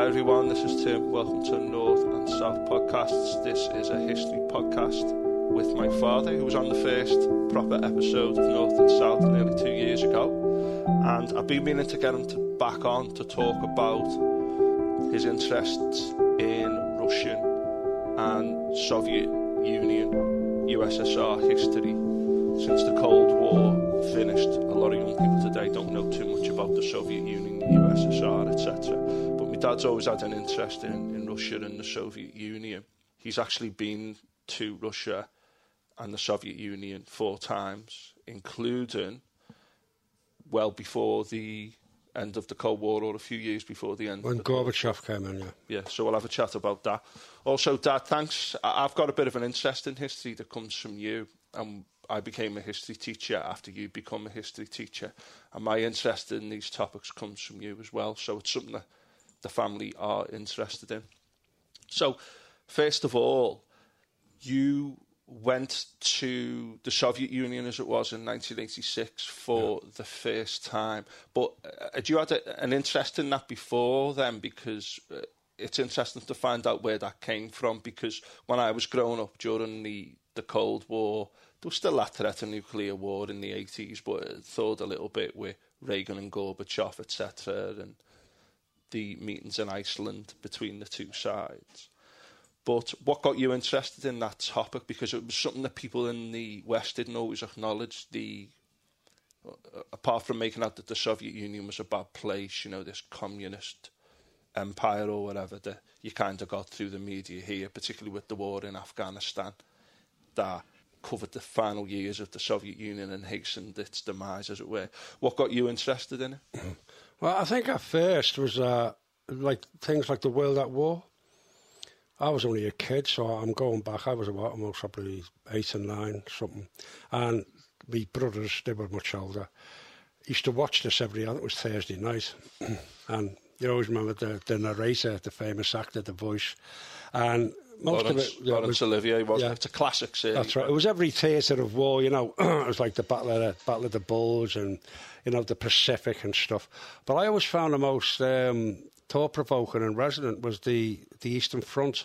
everyone, this is Tim. Welcome to North and South Podcasts. This is a history podcast with my father, who was on the first proper episode of North and South nearly 2 years ago. And I've been meaning to get him back on to talk about his interests in Russian and Soviet Union, USSR history. Since the Cold War finished, a lot of young people today don't know too much about the Soviet Union, the USSR, etc. But my dad's always had an interest in Russia and the Soviet Union. He's actually been to Russia and the Soviet Union 4 times, including well before the end of the Cold War, or a few years before the end. When Gorbachev came in, yeah. Yeah, so we'll have a chat about that. Also, Dad, thanks. I've got a bit of an interest in history that comes from you. I became a history teacher after you become a history teacher. And my interest in these topics comes from you as well. So it's something that the family are interested in. So, first of all, you went to the Soviet Union, as it was, in 1986 for the first time. But had you had an interest in that before then? Because it's interesting to find out where that came from. Because when I was growing up during the Cold War, there was still that threat of nuclear war in the 80s, but it thawed a little bit with Reagan and Gorbachev, etc., and the meetings in Iceland between the two sides. But what got you interested in that topic? Because it was something that people in the West didn't always acknowledge. Apart from making out that the Soviet Union was a bad place, you know, this communist empire or whatever, that you kind of got through the media here, particularly with the war in Afghanistan, that covered the final years of the Soviet Union and hastened its demise, as it were. What got you interested in it? Well, I think at first was like things like the World at War. I was only a kid, so I'm going back. I was almost probably 8 and 9, something. And my brothers, they were much older, used to watch this I think it was Thursday night. And you always remember the narrator, the famous actor, the voice. And most Laurence Olivier, wasn't it? It's a classic series. That's right. It was every theatre of war, you know. It was like the Battle of the Bulge and, you know, the Pacific and stuff. But I always found the most thought-provoking and resonant was the Eastern Front.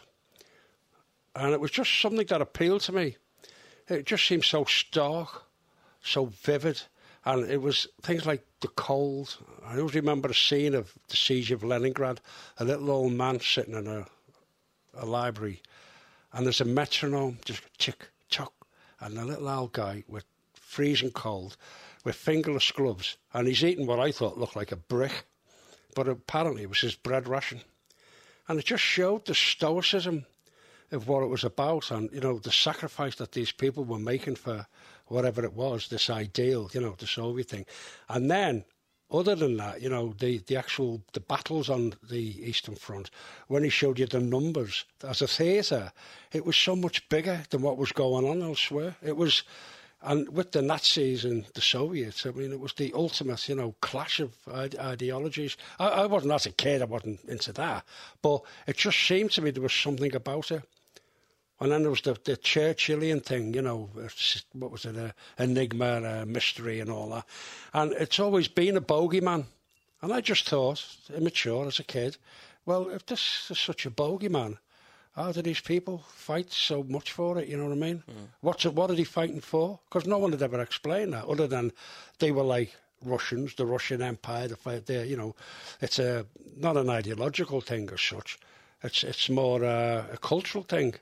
And it was just something that appealed to me. It just seemed so stark, so vivid. And it was things like the cold. I always remember a scene of the siege of Leningrad, a little old man sitting in a library, and there's a metronome, just tick, tock, and a little old guy with freezing cold, with fingerless gloves, and he's eating what I thought looked like a brick, but apparently it was his bread ration. And it just showed the stoicism of what it was about, and, you know, the sacrifice that these people were making for whatever it was, this ideal, you know, the Soviet thing. And then, other than that, you know, the battles on the Eastern Front, when he showed you the numbers as a theatre, it was so much bigger than what was going on elsewhere. It was, and with the Nazis and the Soviets, I mean, it was the ultimate, you know, clash of ideologies. I wasn't, as a kid, I wasn't into that, but it just seemed to me there was something about it. And then there was the Churchillian thing, you know, what was it, enigma, mystery and all that. And it's always been a bogeyman. And I just thought, immature as a kid, well, if this is such a bogeyman, how do these people fight so much for it, you know what I mean? What are they fighting for? Because no one had ever explained that, other than they were like Russians, the Russian Empire, the fight there, you know. It's not an ideological thing as such. It's more a cultural thing.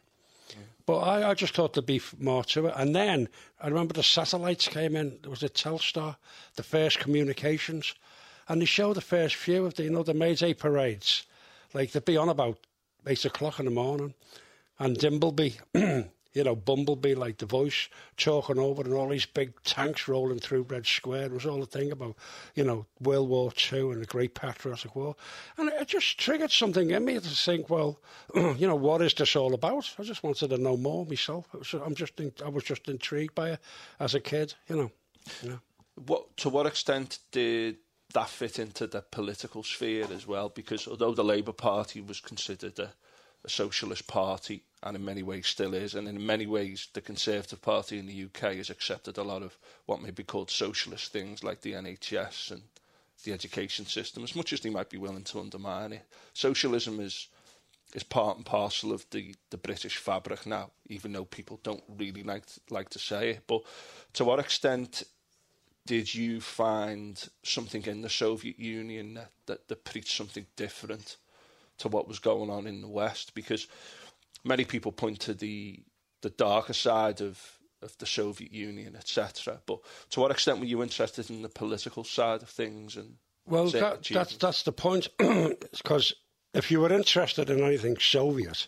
But I just thought there'd be more to it. And then I remember the satellites came in. There was a Telstar, the first communications. And they showed the first few of the, you know, the May Day parades. Like, they'd be on about 8 o'clock in the morning. And Dimbleby, you know, Bumblebee, like the voice, talking over, and all these big tanks rolling through Red Square. It was all the thing about, you know, World War II and the Great Patriotic War. And it just triggered something in me to think, well, you know, what is this all about? I just wanted to know more myself. I was just intrigued by it as a kid, you know. Yeah. To what extent did that fit into the political sphere as well? Because although the Labour Party was considered a socialist party, and in many ways still is, and in many ways the Conservative Party in the UK has accepted a lot of what may be called socialist things like the NHS and the education system, as much as they might be willing to undermine it. Socialism is part and parcel of the British fabric now, even though people don't really like to say it. But to what extent did you find something in the Soviet Union that preached something different to what was going on in the West? Because many people point to the darker side of the Soviet Union, etc. But to what extent were you interested in the political side of things? And well, that's the point. Because if you were interested in anything Soviet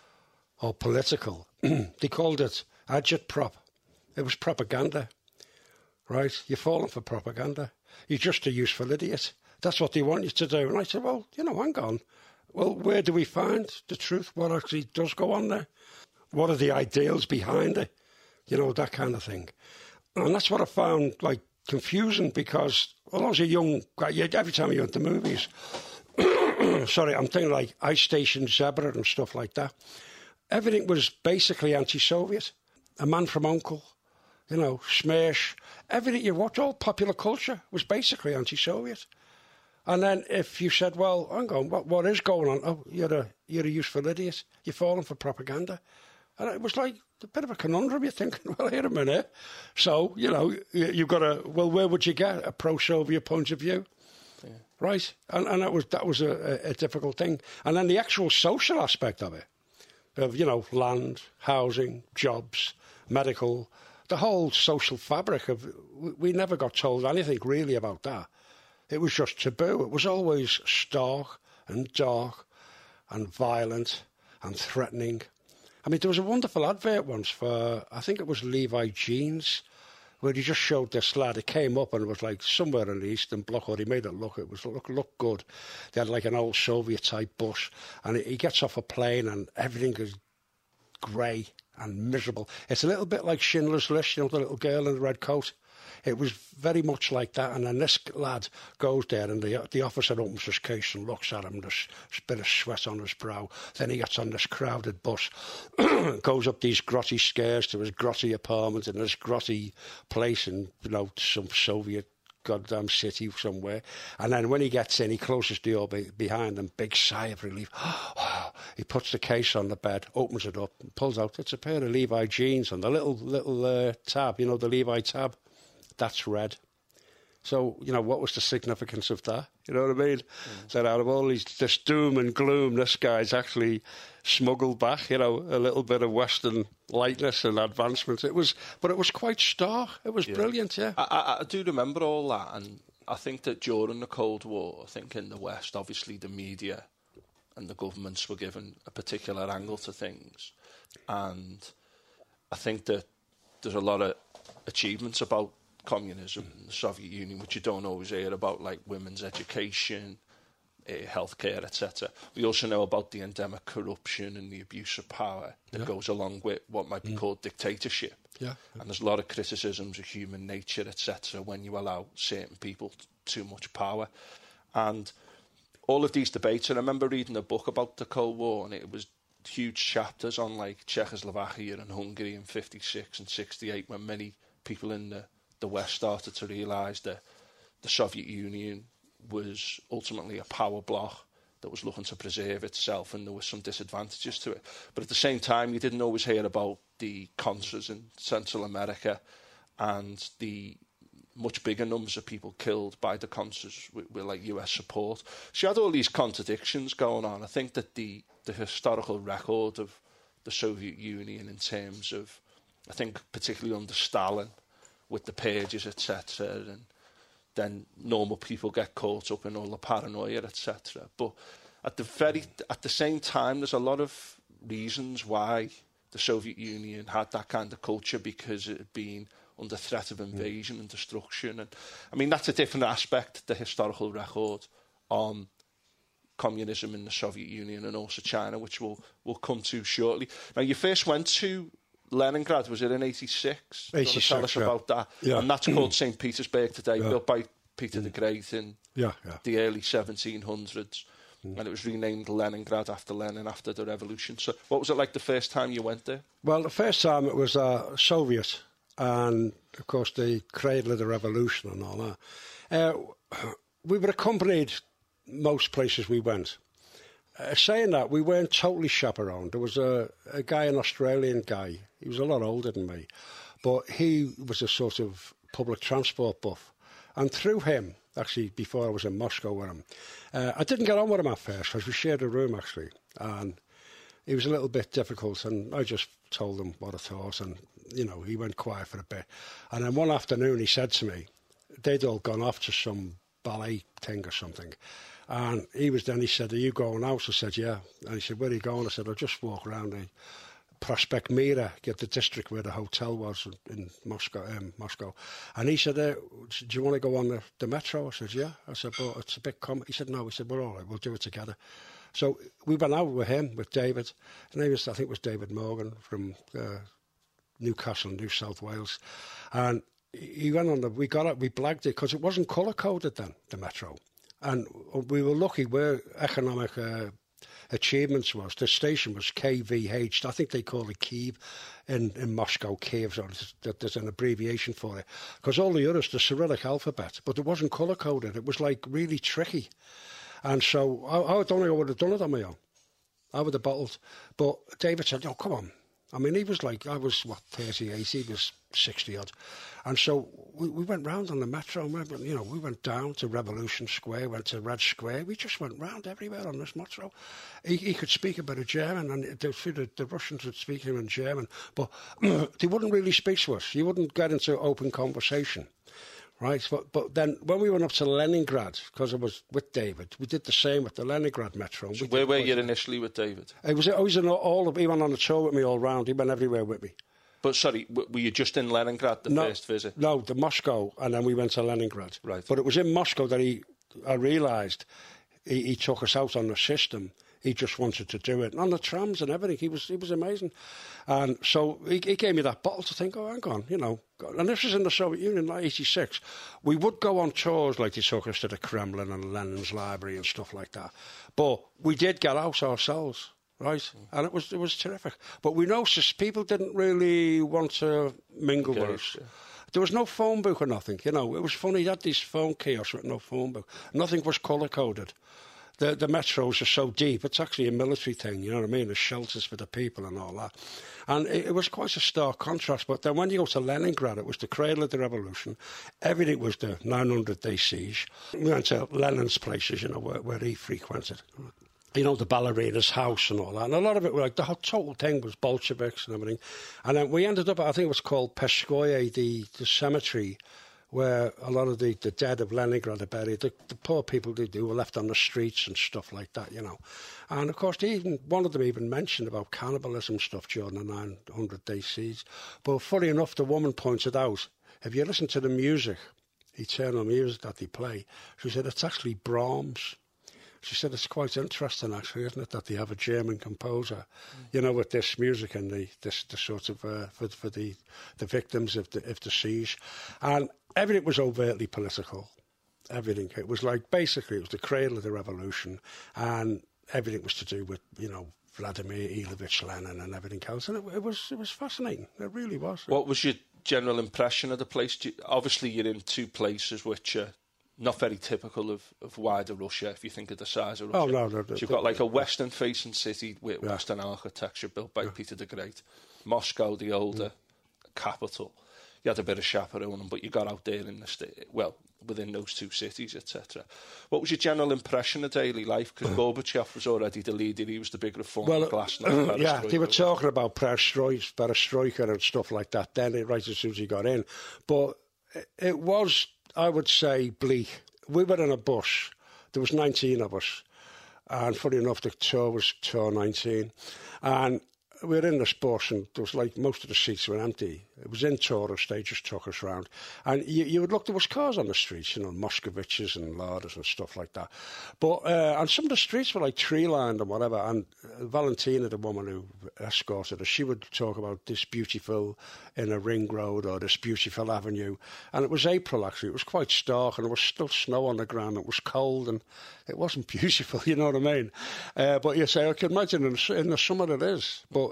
or political, they called it agitprop. It was propaganda, right? You're falling for propaganda. You're just a useful idiot. That's what they want you to do. And I said, well, hang on. Well, where do we find the truth? What actually does go on there? What are the ideals behind it? That kind of thing. And that's what I found, confusing, because when I was a young guy, every time you went to movies, sorry, I'm thinking like Ice Station Zebra and stuff like that, everything was basically anti-Soviet. A Man from U.N.C.L., Smash, everything you watch, all popular culture was basically anti-Soviet. And then if you said, well, hang on, what is going on? Oh, you're a useful idiot. You're falling for propaganda. And it was like a bit of a conundrum. You're thinking, well, here a minute. So, you've got where would you get a pro-Soviet point of view? Yeah. Right? And that was a difficult thing. And then the actual social aspect of it, of, land, housing, jobs, medical, the whole social fabric of, we never got told anything really about that. It was just taboo. It was always stark and dark and violent and threatening. I mean, there was a wonderful advert once for, I think it was Levi Jeans, where he just showed this lad. It came up and it was like somewhere in the Eastern Bloc, or he made it look good. They had like an old Soviet-type bus, and he gets off a plane and everything is grey and miserable. It's a little bit like Schindler's List, the little girl in the red coat. It was very much like that. And then this lad goes there and the officer opens his case and looks at him. There's a bit of sweat on his brow. Then he gets on this crowded bus, goes up these grotty stairs to his grotty apartment in this grotty place in, some Soviet goddamn city somewhere. And then when he gets in, he closes the door behind him, big sigh of relief. He puts the case on the bed, opens it up, and pulls out, it's a pair of Levi jeans, and the little tab, the Levi tab. That's red. So, what was the significance of that? You know what I mean? That out of all this doom and gloom, this guy's actually smuggled back, a little bit of Western lightness and advancement. It was quite stark. It was brilliant, yeah. I do remember all that, and I think that during the Cold War, I think in the West, obviously the media and the governments were given a particular angle to things. And I think that there's a lot of achievements about communism and the Soviet Union, which you don't always hear about, like women's education, healthcare, etc. We also know about the endemic corruption and the abuse of power that goes along with what might be called dictatorship. Yeah. And there's a lot of criticisms of human nature, etc., when you allow certain people too much power. And all of these debates, and I remember reading a book about the Cold War, and it was huge chapters on like Czechoslovakia and Hungary in 56 and 68, when many people in the West started to realise that the Soviet Union was ultimately a power bloc that was looking to preserve itself, and there were some disadvantages to it. But at the same time, you didn't always hear about the Contras in Central America and the much bigger numbers of people killed by the Contras with like US support. So you had all these contradictions going on. I think that the historical record of the Soviet Union in terms of, I think particularly under Stalin, with the pages, etc., and then normal people get caught up in all the paranoia, etc. But at the same time, there's a lot of reasons why the Soviet Union had that kind of culture, because it had been under threat of invasion and destruction. And I mean, that's a different aspect, the historical record on communism in the Soviet Union and also China, which we'll come to shortly. Now, you first went to Leningrad, was it in 86? 86, tell us about that. Yeah. And that's called St. Petersburg today, built by Peter the Great in the early 1700s. And it was renamed Leningrad after Lenin after the revolution. So what was it like the first time you went there? Well, the first time it was Soviet, and of course the cradle of the revolution and all that. we were accompanied most places we went. Saying that, we weren't totally chaperoned. There was a guy, an Australian guy. He was a lot older than me, but he was a sort of public transport buff. And through him, actually, before I was in Moscow with him, I didn't get on with him at first because we shared a room, actually. And he was a little bit difficult, and I just told him what I thought, and, you know, he went quiet for a bit. And then one afternoon he said to me, they'd all gone off to some ballet thing or something. And he said, are you going out? I said, yeah. And he said, where are you going? I said, I'll just walk around the Prospect Mira, get the district where the hotel was in Moscow. And he said, do you want to go on the metro? I said, yeah. I said, but it's a bit he said, no. He said, well, all right, we'll do it together. So we went out with him, with David. His name was, I think it was David Morgan from Newcastle, New South Wales. And he went on we got it, we blagged it, because it wasn't colour-coded then, the metro. And we were lucky where economic achievements was. The station was KVH. I think they call it Kiev in Moscow, Kiev. So there's an abbreviation for it. Because all the others, the Cyrillic alphabet, but it wasn't colour-coded. It was, like, really tricky. And so I don't think I would have done it on my own. I would have bottled. But David said, oh, come on. I mean, he was like, I was, 38, he was 60-odd. And so we went round on the metro, and we went down to Revolution Square, went to Red Square. We just went round everywhere on this metro. He could speak a bit of German, and the Russians would speak to him in German, but they wouldn't really speak to us. You wouldn't get into open conversation. Right, but then when we went up to Leningrad, because I was with David, we did the same with the Leningrad metro. So where were you initially with David? He went on the tour with me all round. He went everywhere with me. But sorry, were you just in Leningrad first visit? No, to Moscow, and then we went to Leningrad. Right. But it was in Moscow that I realised he took us out on the system. He just wanted to do it. And on the trams and everything, he was amazing. And so he gave me that bottle to think, oh, hang on, you know. And this was in the Soviet Union, like 86. We would go on tours, like they took us to the Kremlin and Lenin's library and stuff like that. But we did get out ourselves, right? And it was terrific. But we noticed people didn't really want to mingle with us. Yeah. There was no phone book or nothing, you know. It was funny, you had these phone kiosks with no phone book. Nothing was colour-coded. The metros are so deep, it's actually a military thing, you know what I mean? There's shelters for the people and all that. And it was quite a stark contrast. But then when you go to Leningrad, it was the cradle of the revolution. Everything was the 900-day siege. We went to Lenin's places, you know, where he frequented. You know, the ballerina's house and all that. And a lot of it, like, the total thing was Bolsheviks and everything. And then we ended up, I think it was called Peshkoye, the cemetery, where a lot of the dead of Leningrad are buried, the poor people who were left on the streets and stuff like that, you know. And, of course, one of them even mentioned about cannibalism stuff during the 900-day siege. But funny enough, the woman pointed out, if you listen to the music, eternal music that they play, she said it's actually Brahms. She said it's quite interesting, actually, isn't it, that they have a German composer, you know, with this music and the sort of for the victims of the siege, and everything was overtly political. Everything. It was like basically it was the cradle of the revolution, and everything was to do with, you know, Vladimir Ilyich Lenin and everything else, and it was fascinating. It really was. What was your general impression of the place? Obviously, you're in two places which are not very typical of wider Russia, if you think of the size of Russia. Oh, no. You've got like a western-facing city with Western architecture built by Peter the Great. Moscow, the older capital. You had a bit of chaperoning, but you got out there in within those two cities, etc. What was your general impression of daily life? Because Gorbachev was already the leader. He was the big reformer. They were talking about perestroika and stuff like that then, right as soon as he got in. But it was, I would say, bleak. We were in a bus. There was 19 of us. And funny enough, the tour was tour 19. And we were in this bus, and there was like most of the seats were empty. It was in tourists, they just took us round. And you would look, there was cars on the streets, you know, Moscoviches and Ladas and stuff like that. But and some of the streets were like tree-lined and whatever. And Valentina, the woman who escorted us, she would talk about this beautiful inner ring road or this beautiful avenue. And it was April, actually. It was quite stark, and there was still snow on the ground. It was cold, and it wasn't beautiful, you know what I mean? But you say, I can imagine in the summer it is. But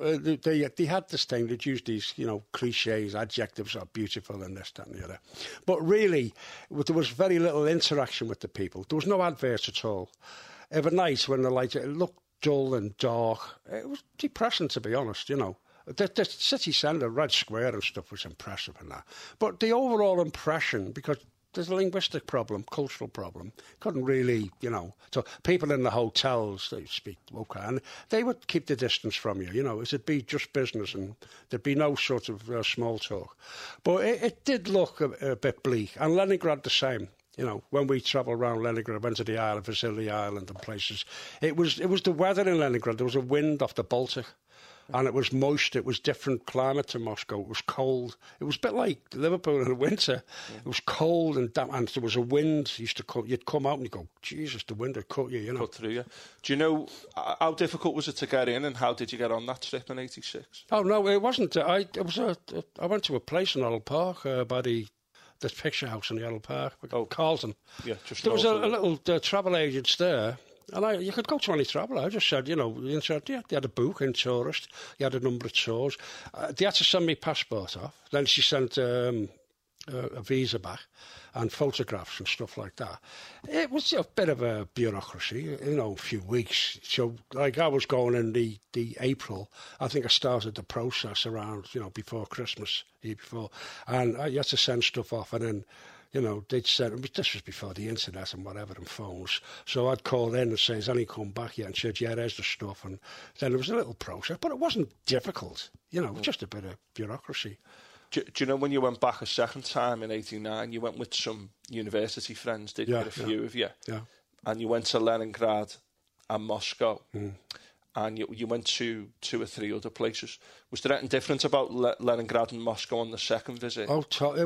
they had this thing, they'd use these, cliches, adjectives are beautiful and this, that and the other. But really, there was very little interaction with the people. There was no adverts at all. Every night when the lights, it looked dull and dark. It was depressing, to be honest, The city centre, Red Square and stuff was impressive and that. But the overall impression, because there's a linguistic problem, cultural problem, couldn't really, So people in the hotels, they speak local, and they would keep the distance from you, It'd be just business and there'd be no sort of small talk. But it did look a bit bleak. And Leningrad the same. When we travelled around Leningrad, went to the island, Vasily Island and places, it was the weather in Leningrad. There was a wind off the Baltic. And it was moist. It was different climate to Moscow. It was cold. It was a bit like Liverpool in the winter. Yeah. It was cold and damp, and there was a wind. You'd come out and you go, Jesus, the wind had cut you, Cut through you. Do you know how difficult was it to get in, and how did you get on that trip in '86? Oh no, it wasn't. I went to a place in Errol Park by the picture house in the Errol Park. Carlton. Yeah, just there was a little travel agent there. And you could go to any traveller. I just said, they had a book in tourist. He had a number of tours. They had to send me passport off. Then she sent a visa back and photographs and stuff like that. It was a bit of a bureaucracy, a few weeks. So, I was going in the April. I think I started the process around, before Christmas, the year before. And you had to send stuff off and then... they'd said, this was before the internet and whatever and phones. So I'd call in and say, has any come back yet? And she said, yeah, there's the stuff. And then there was a little process, but it wasn't difficult, just a bit of bureaucracy. Do you know when you went back a second time in '89, you went with some university friends, didn't you? A few of you. Yeah. And you went to Leningrad and Moscow. Mm. And you went to 2 or 3 other places. Was there anything different about Leningrad and Moscow on the second visit? Oh, it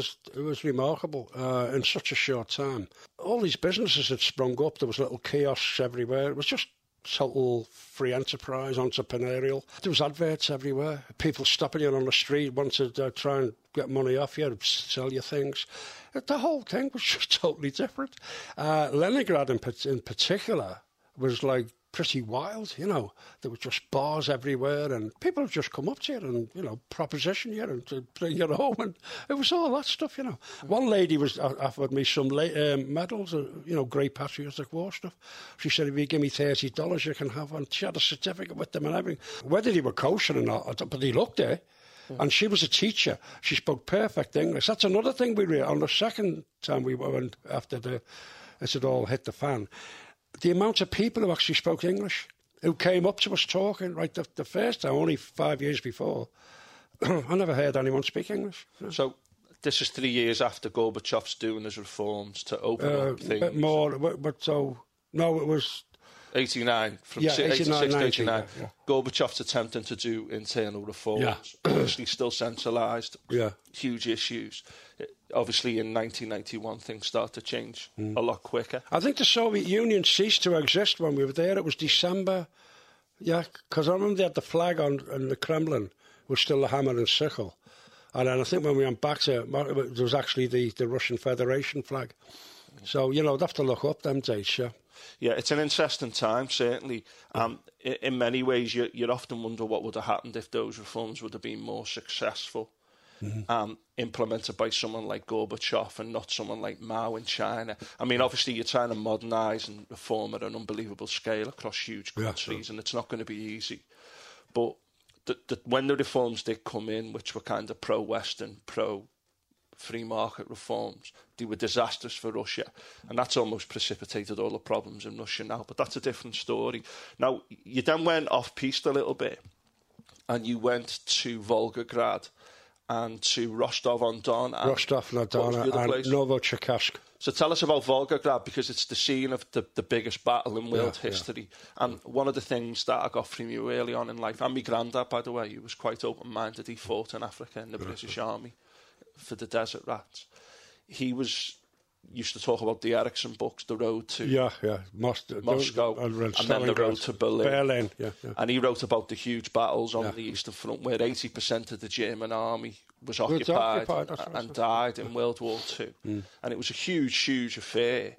was remarkable in such a short time. All these businesses had sprung up. There was little kiosks everywhere. It was just total free enterprise, entrepreneurial. There was adverts everywhere. People stopping you on the street wanted to try and get money off you, sell you things. The whole thing was just totally different. Leningrad in particular was like pretty wild, There were just bars everywhere and people would just come up to you and, proposition you and to bring you home. And it was all that stuff, One lady offered me some medals, great patriotic war stuff. She said, if you give me $30, you can have one. She had a certificate with them and everything. Whether they were kosher or not, but they looked there. And she was a teacher. She spoke perfect English. That's another thing we realized. On the second time we went after it had all hit the fan, the amount of people who actually spoke English, who came up to us talking, right, the first time, only 5 years before, I never heard anyone speak English. So this is 3 years after Gorbachev's doing his reforms to open up things. A bit more, no, it was... 89, from 86 to 89. Yeah. Gorbachev's attempting to do internal reforms, obviously still centralised, huge issues. Obviously, in 1991, things started to change a lot quicker. I think the Soviet Union ceased to exist when we were there. It was December, because I remember they had the flag on, and the Kremlin was still the hammer and sickle. And then I think when we went back to it, there was actually the Russian Federation flag. So, they'd have to look up them dates, Yeah, it's an interesting time, certainly. In many ways, you'd often wonder what would have happened if those reforms would have been more successful, implemented by someone like Gorbachev and not someone like Mao in China. I mean, obviously, you're trying to modernise and reform at an unbelievable scale across huge countries, and it's not going to be easy. But when the reforms did come in, which were kind of pro-Western, free market reforms, they were disastrous for Russia, and that's almost precipitated all the problems in Russia now, but that's a different story. Now, you then went off-piste a little bit, and you went to Volgograd and to Rostov-on-Don. And Novocherkassk. So tell us about Volgograd, because it's the scene of the biggest battle in world history. And one of the things that I got from you early on in life, and my granddad, by the way, he was quite open-minded. He fought in Africa in the British Army for the Desert Rats. He used to talk about the Ericsson books, The Road to Moscow, and then The Road to Berlin. And he wrote about the huge battles on the Eastern Front, where 80% of the German army was occupied and died in World War II. And it was a huge, huge affair.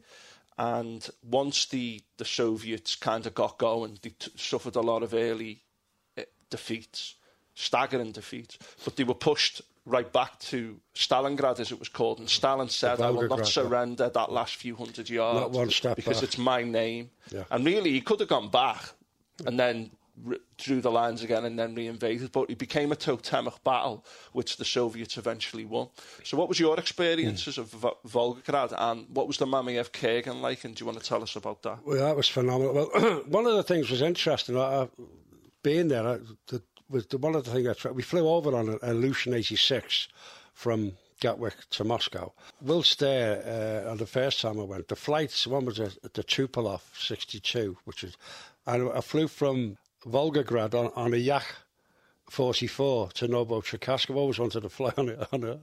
And once the Soviets kind of got going, they suffered a lot of early defeats, staggering defeats, but they were pushed right back to Stalingrad, as it was called, and Stalin said, "I will not surrender that last few hundred yards, not one step because back. It's my name." Yeah. And really, he could have gone back and then drew the lines again and then reinvaded, but it became a totemic battle, which the Soviets eventually won. So what was your experiences of Volgograd, and what was the Mamayev Kurgan like, and do you want to tell us about that? Well, that was phenomenal. Well, one of the things was interesting, being there, one of the things we flew over on an Ilyushin 86 from Gatwick to Moscow. Whilst there, on the first time I went, the flights, one was the Tupolev 62, and I flew from Volgograd on a Yak 44 to Novocherkassk. I've always wanted to fly on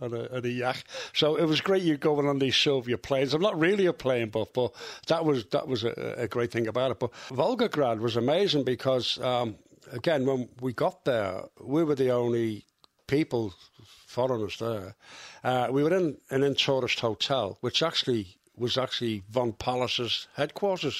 a Yak. So it was great you going on these Soviet planes. I'm not really a plane buff, but that was a great thing about it. But Volgograd was amazing because, again, when we got there, we were the only people, foreigners there. We were in an in-tourist hotel, which was Von Paulus' headquarters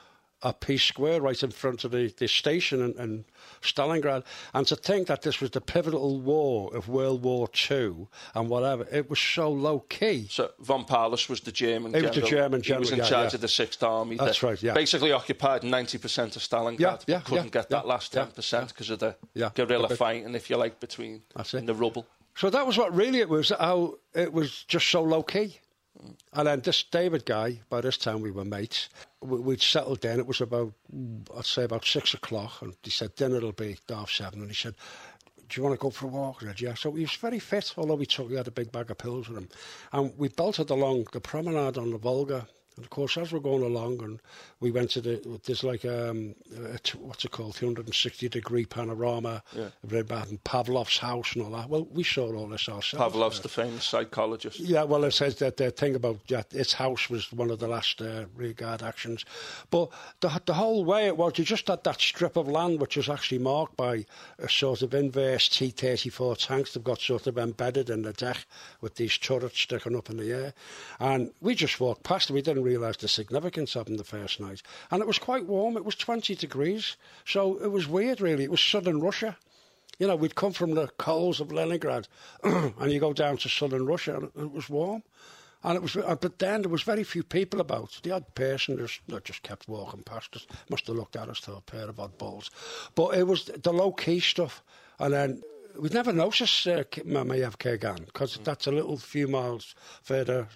at Peace Square, right in front of the station in Stalingrad. And to think that this was the pivotal war of World War II and whatever, it was so low-key. So Von Paulus was the German general. He was the German general. He was in charge of the 6th Army. That's right, yeah. Basically occupied 90% of Stalingrad, but couldn't get that last 10% because of the guerrilla fighting, if you like, between in the rubble. So that was what really it was, how it was just so low-key. And then this David guy, by this time we were mates, we'd settled in. It was I'd say about 6 o'clock, and he said, dinner will be 7:30, and he said, do you want to go for a walk? I said, yeah. So he was very fit, although he had a big bag of pills with him. And we bolted along the promenade on the Volga. And of course, as we're going along, and we went to there's like what's it called, 360-degree panorama, and Pavlov's house and all that. Well, we saw all this ourselves. Pavlov's the famous psychologist. Yeah, well, it says that the thing about its house was one of the last rearguard actions. But the whole way it was, you just had that strip of land which was actually marked by a sort of inverse T-34 tanks. They've got sort of embedded in the deck with these turrets sticking up in the air. And we just walked past, and we didn't realise the significance of them the first night. And it was quite warm. It was 20 degrees. So it was weird, really. It was southern Russia. You know, we'd come from the coals of Leningrad and you go down to southern Russia and it was warm. And it was, but then there was very few people about. The odd person just kept walking past us. Must have looked at us to a pair of oddballs. But it was the low-key stuff. And then we'd never noticed Mamayev Kurgan, because that's a little few miles further,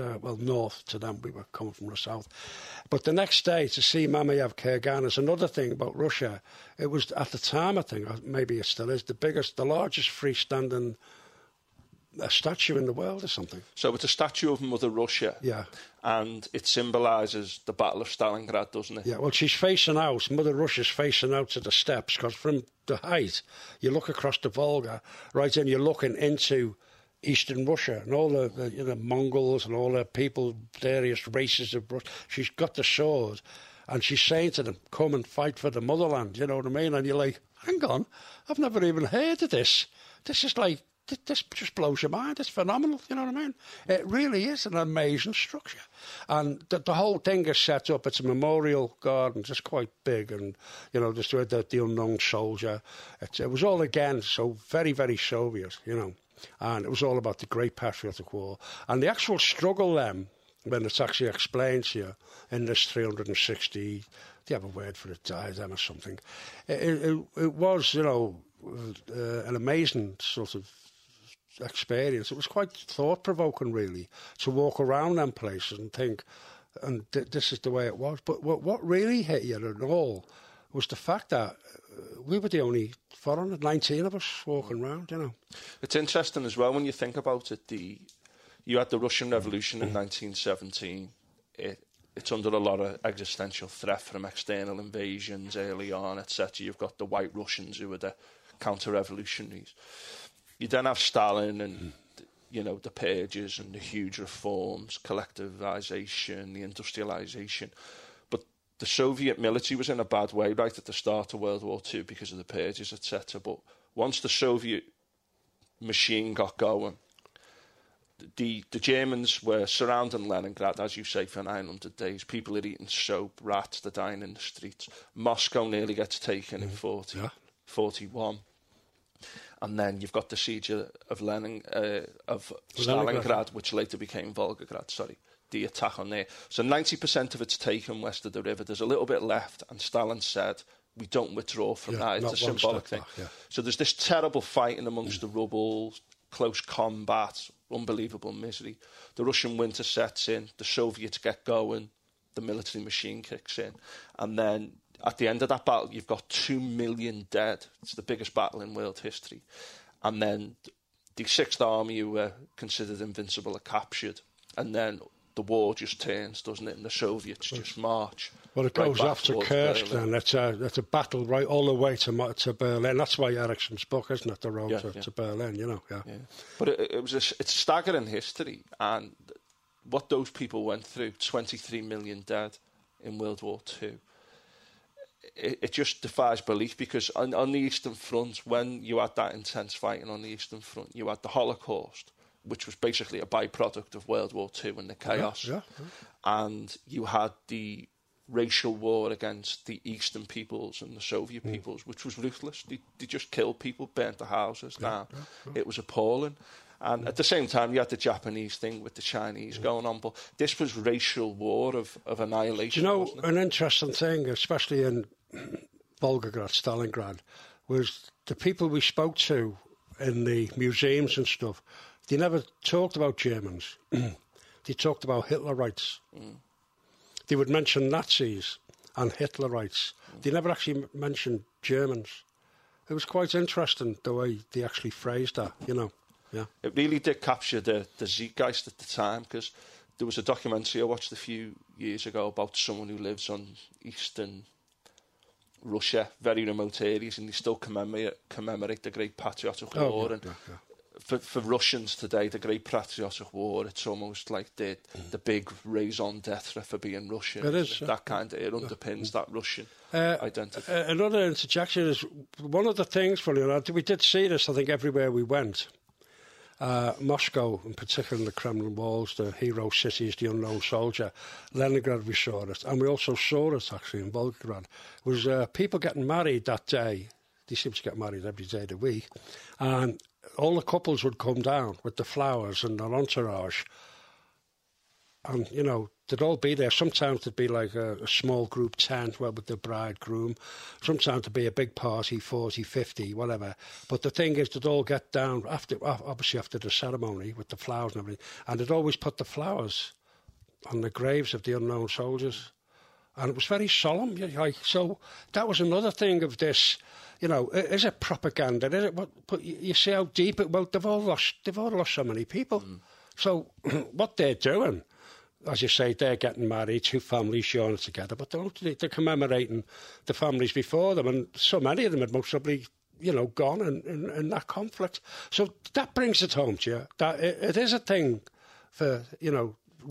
north to them. We were coming from the south. But the next day, to see Mamayev Kurgan is another thing about Russia. It was, at the time, I think, maybe it still is, the largest freestanding statue in the world or something. So it's a statue of Mother Russia. Yeah. And it symbolises the Battle of Stalingrad, doesn't it? Yeah, well, she's facing out. Mother Russia's facing out to the steps, because from the height, you look across the Volga, right, and you're looking into Eastern Russia and all the Mongols and all the people, various races of Russia. She's got the sword, and she's saying to them, come and fight for the motherland, you know what I mean? And you're like, hang on, I've never even heard of this. This is like, this just blows your mind. It's phenomenal, you know what I mean? It really is an amazing structure. And the whole thing is set up. It's a memorial garden, just quite big, and, you know, just with the unknown soldier. It was all, again, so very, very Soviet, you know. And it was all about the Great Patriotic War. And the actual struggle then, when it's actually explained to you in this 360, do you have a word for it, diadem or something? It was, you know, an amazing sort of experience. It was quite thought-provoking, really, to walk around them places and think, and this is the way it was. But what really hit you at all was the fact that we were the only foreigners, 19 of us walking around, you know. It's interesting as well when you think about it. You had the Russian Revolution in 1917. It's under a lot of existential threat from external invasions early on, etc. You've got the White Russians, who were the counter-revolutionaries. You then have Stalin and, you know, the purges and the huge reforms, collectivization, the industrialization. But the Soviet military was in a bad way right at the start of World War II because of the purges, etc. But once the Soviet machine got going, the Germans were surrounding Leningrad, as you say, for 900 days. People are eating soap, rats, they're dying in the streets. Moscow nearly gets taken in 40. Yeah. 41. And then you've got the siege of Stalingrad, which later became Volgograd, the attack on there. So 90% of it's taken west of the river. There's a little bit left, and Stalin said, we don't withdraw from that. It's a symbolic thing. Back, yeah. So there's this terrible fighting amongst the rubble, close combat, unbelievable misery. The Russian winter sets in, the Soviets get going, the military machine kicks in, and then at the end of that battle, you've got 2 million dead. It's the biggest battle in world history. And then the Sixth Army, who were considered invincible, are captured. And then the war just turns, doesn't it? And the Soviets just march. Well, it goes off to Kursk then. It's a battle right all the way to Berlin. That's why Ericsson's book, isn't it? The road to Berlin, you know. Yeah. But it's staggering history. And what those people went through, 23 million dead in World War II. It just defies belief, because on the Eastern Front, when you had that intense fighting on the Eastern Front, you had the Holocaust, which was basically a byproduct of World War II and the chaos. And you had the racial war against the Eastern peoples and the Soviet peoples, which was ruthless. They just killed people, burnt the houses down. It was appalling. And at the same time, you had the Japanese thing with the Chinese going on. But this was racial war of annihilation. Do you know, an interesting thing, especially in Volgograd, Stalingrad, was the people we spoke to in the museums and stuff, they never talked about Germans. They talked about Hitlerites. They would mention Nazis and Hitlerites. They never actually mentioned Germans. It was quite interesting the way they actually phrased that, you know. Yeah. It really did capture the Zeitgeist at the time, because there was a documentary I watched a few years ago about someone who lives on Eastern Russia, very remote areas, and they still commemorate the Great Patriotic War. For Russians today, the Great Patriotic War, it's almost like the big raison d'etre for being Russian. It is. That kind of, it underpins that Russian identity. Another interjection is, one of the things, funny enough, we did see this, I think, everywhere we went. Moscow, in particular, the Kremlin walls, the hero cities, the unknown soldier. Leningrad, we saw it. And we also saw it, actually, in Volgograd. Was people getting married that day. They seem to get married every day of the week. And all the couples would come down with the flowers and their entourage. And, you know, they'd all be there. Sometimes it'd be like a small group tent with the bridegroom. Sometimes it'd be a big party, 40, 50, whatever. But the thing is, they'd all get down, obviously after the ceremony with the flowers and everything, and they'd always put the flowers on the graves of the unknown soldiers. And it was very solemn. So that was another thing of this, you know, is it propaganda? Is it, but you see how deep it, well, they've all lost so many people. So what they're doing, as you say, they're getting married, two families joining together, but they're commemorating the families before them, and so many of them had most probably, you know, gone in that conflict. So that brings it home to you, that it is a thing for, you know,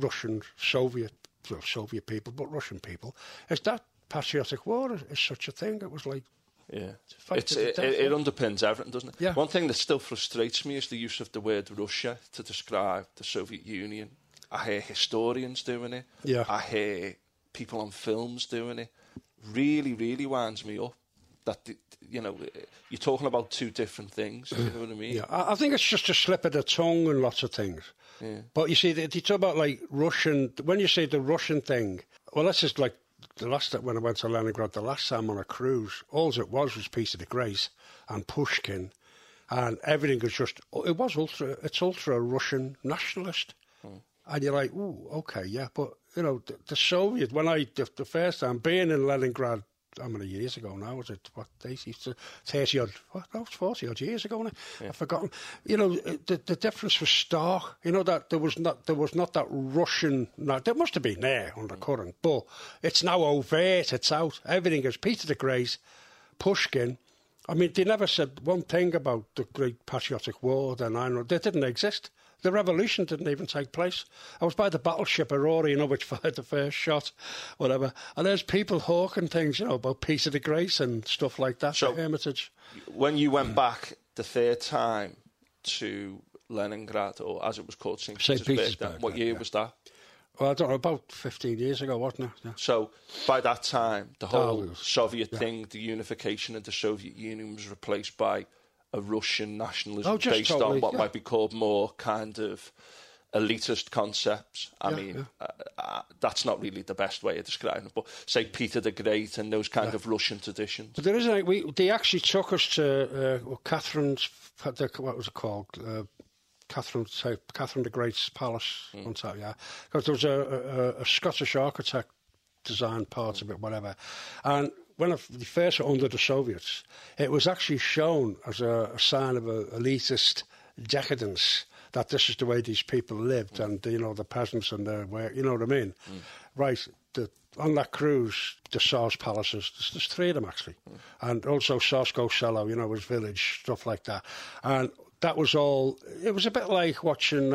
Soviet people, but Russian people, is that patriotic war is such a thing. It was like... Yeah, it underpins everything, doesn't it? Yeah. One thing that still frustrates me is the use of the word Russia to describe the Soviet Union. I hear historians doing it. Yeah. I hear people on films doing it. Really, really winds me up that, you know, you're talking about two different things. You know what I mean? Yeah, I think it's just a slip of the tongue and lots of things. Yeah. But you see, you talk about like Russian, when you say the Russian thing, well, that's just like the last time when I went to Leningrad, the last time on a cruise, all it was Peace of the Grace and Pushkin, and everything was just, it's ultra Russian nationalist. And you're like, ooh, okay, yeah. But, you know, the Soviet, the first time being in Leningrad, how many years ago now? Was it, 30-odd, it's 40-odd years ago now. Yeah. I've forgotten. You know, the difference was stark. You know, that there was not that Russian, there must have been there undercurrent, but it's now overt, it's out. Everything is Peter the Great, Pushkin. I mean, they never said one thing about the Great Patriotic War then. I know they didn't exist. The revolution didn't even take place. I was by the battleship Aurora, you know, which fired the first shot, whatever. And there's people hawking things, you know, about Peace of the Grace and stuff like that, so the Hermitage. When you went back the third time to Leningrad, or as it was called, St. Petersburg, what year was that? Well, I don't know, about 15 years ago, wasn't it? Yeah. So by that time, the whole it was- Soviet thing, the unification of the Soviet Union was replaced by a Russian nationalism just based totally, on what yeah. might be called more kind of elitist concepts. I mean, that's not really the best way of describing it, but say Peter the Great and those kind of Russian traditions. But there isn't. They actually took us to Catherine's. What was it called? Catherine the Great's palace on top. Yeah, because there was a Scottish architect designed parts of it, whatever. And when they first were under the Soviets, it was actually shown as a sign of a elitist decadence, that this is the way these people lived, and the peasants and their way, you know what I mean? Right. On that cruise, the Tsar's palaces, there's 3 of them actually, and also Tsarskoye Selo, his village, stuff like that, and that was all. It was a bit like watching,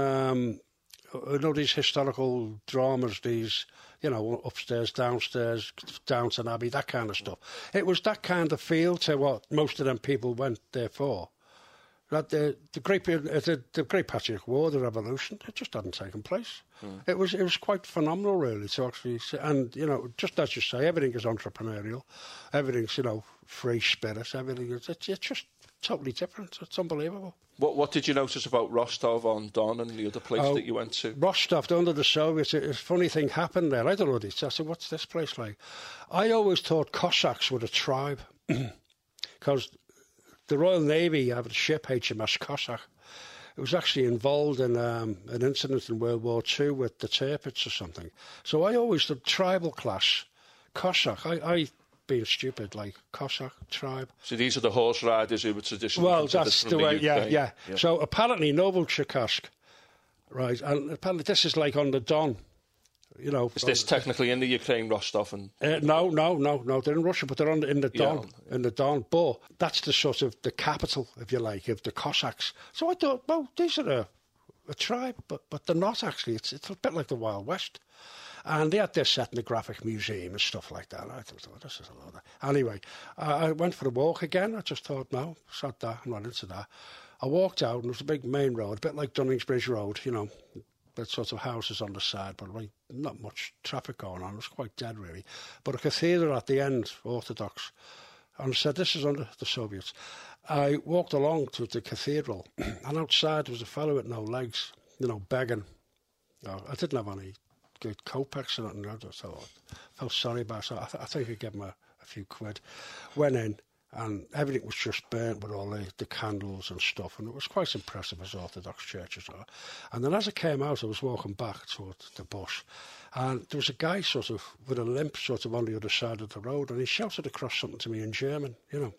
these historical dramas, these, upstairs, downstairs, Downton Abbey, that kind of stuff. It was that kind of feel to what most of them people went there for. That the Great Patriotic War, the Revolution, it just hadn't taken place. It was quite phenomenal, really, to actually see. And just as you say, everything is entrepreneurial, everything's free spirit, everything is it's just totally different. It's unbelievable. What did you notice about Rostov-on-Don and the other place that you went to? Rostov, under the Soviets, a funny thing happened there. I don't know what it is. I said, what's this place like? I always thought Cossacks were a tribe, because the Royal Navy had a ship, HMS Cossack. It was actually involved in an incident in World War II with the Tirpitz or something. So I always thought tribal class, Cossack. I being stupid, like Cossack tribe. So these are the horse riders who were traditionally. Well, that's the way. UK. Yeah. So apparently Novocherkassk, right, and apparently this is like on the Don. Is this technically in the Ukraine, Rostov? And no, they're in Russia, but they're in the Don, in the Don. But that's the sort of the capital, if you like, of the Cossacks. So I thought, well, these are a tribe, but they're not actually. It's a bit like the Wild West. And they had this ethnographic museum and stuff like that. I thought, oh, this is a lot of... Anyway, I went for a walk again. I just thought, no, sat that, I'm not into that. I walked out, and there was a big main road, a bit like Dunningsbridge Road, with sort of houses on the side, but like not much traffic going on. It was quite dead, really. But a cathedral at the end, Orthodox. And I said, this is under the Soviets. I walked along to the cathedral, and outside there was a fellow with no legs, begging. I didn't have any good kopecks or nothing. I just thought, I felt sorry about it. I think I gave him a few quid. Went in, and everything was just burnt with all the candles and stuff, and it was quite impressive as Orthodox churches are. And then as I came out, I was walking back towards the bus, and there was a guy sort of with a limp sort of on the other side of the road, and he shouted across something to me in German, And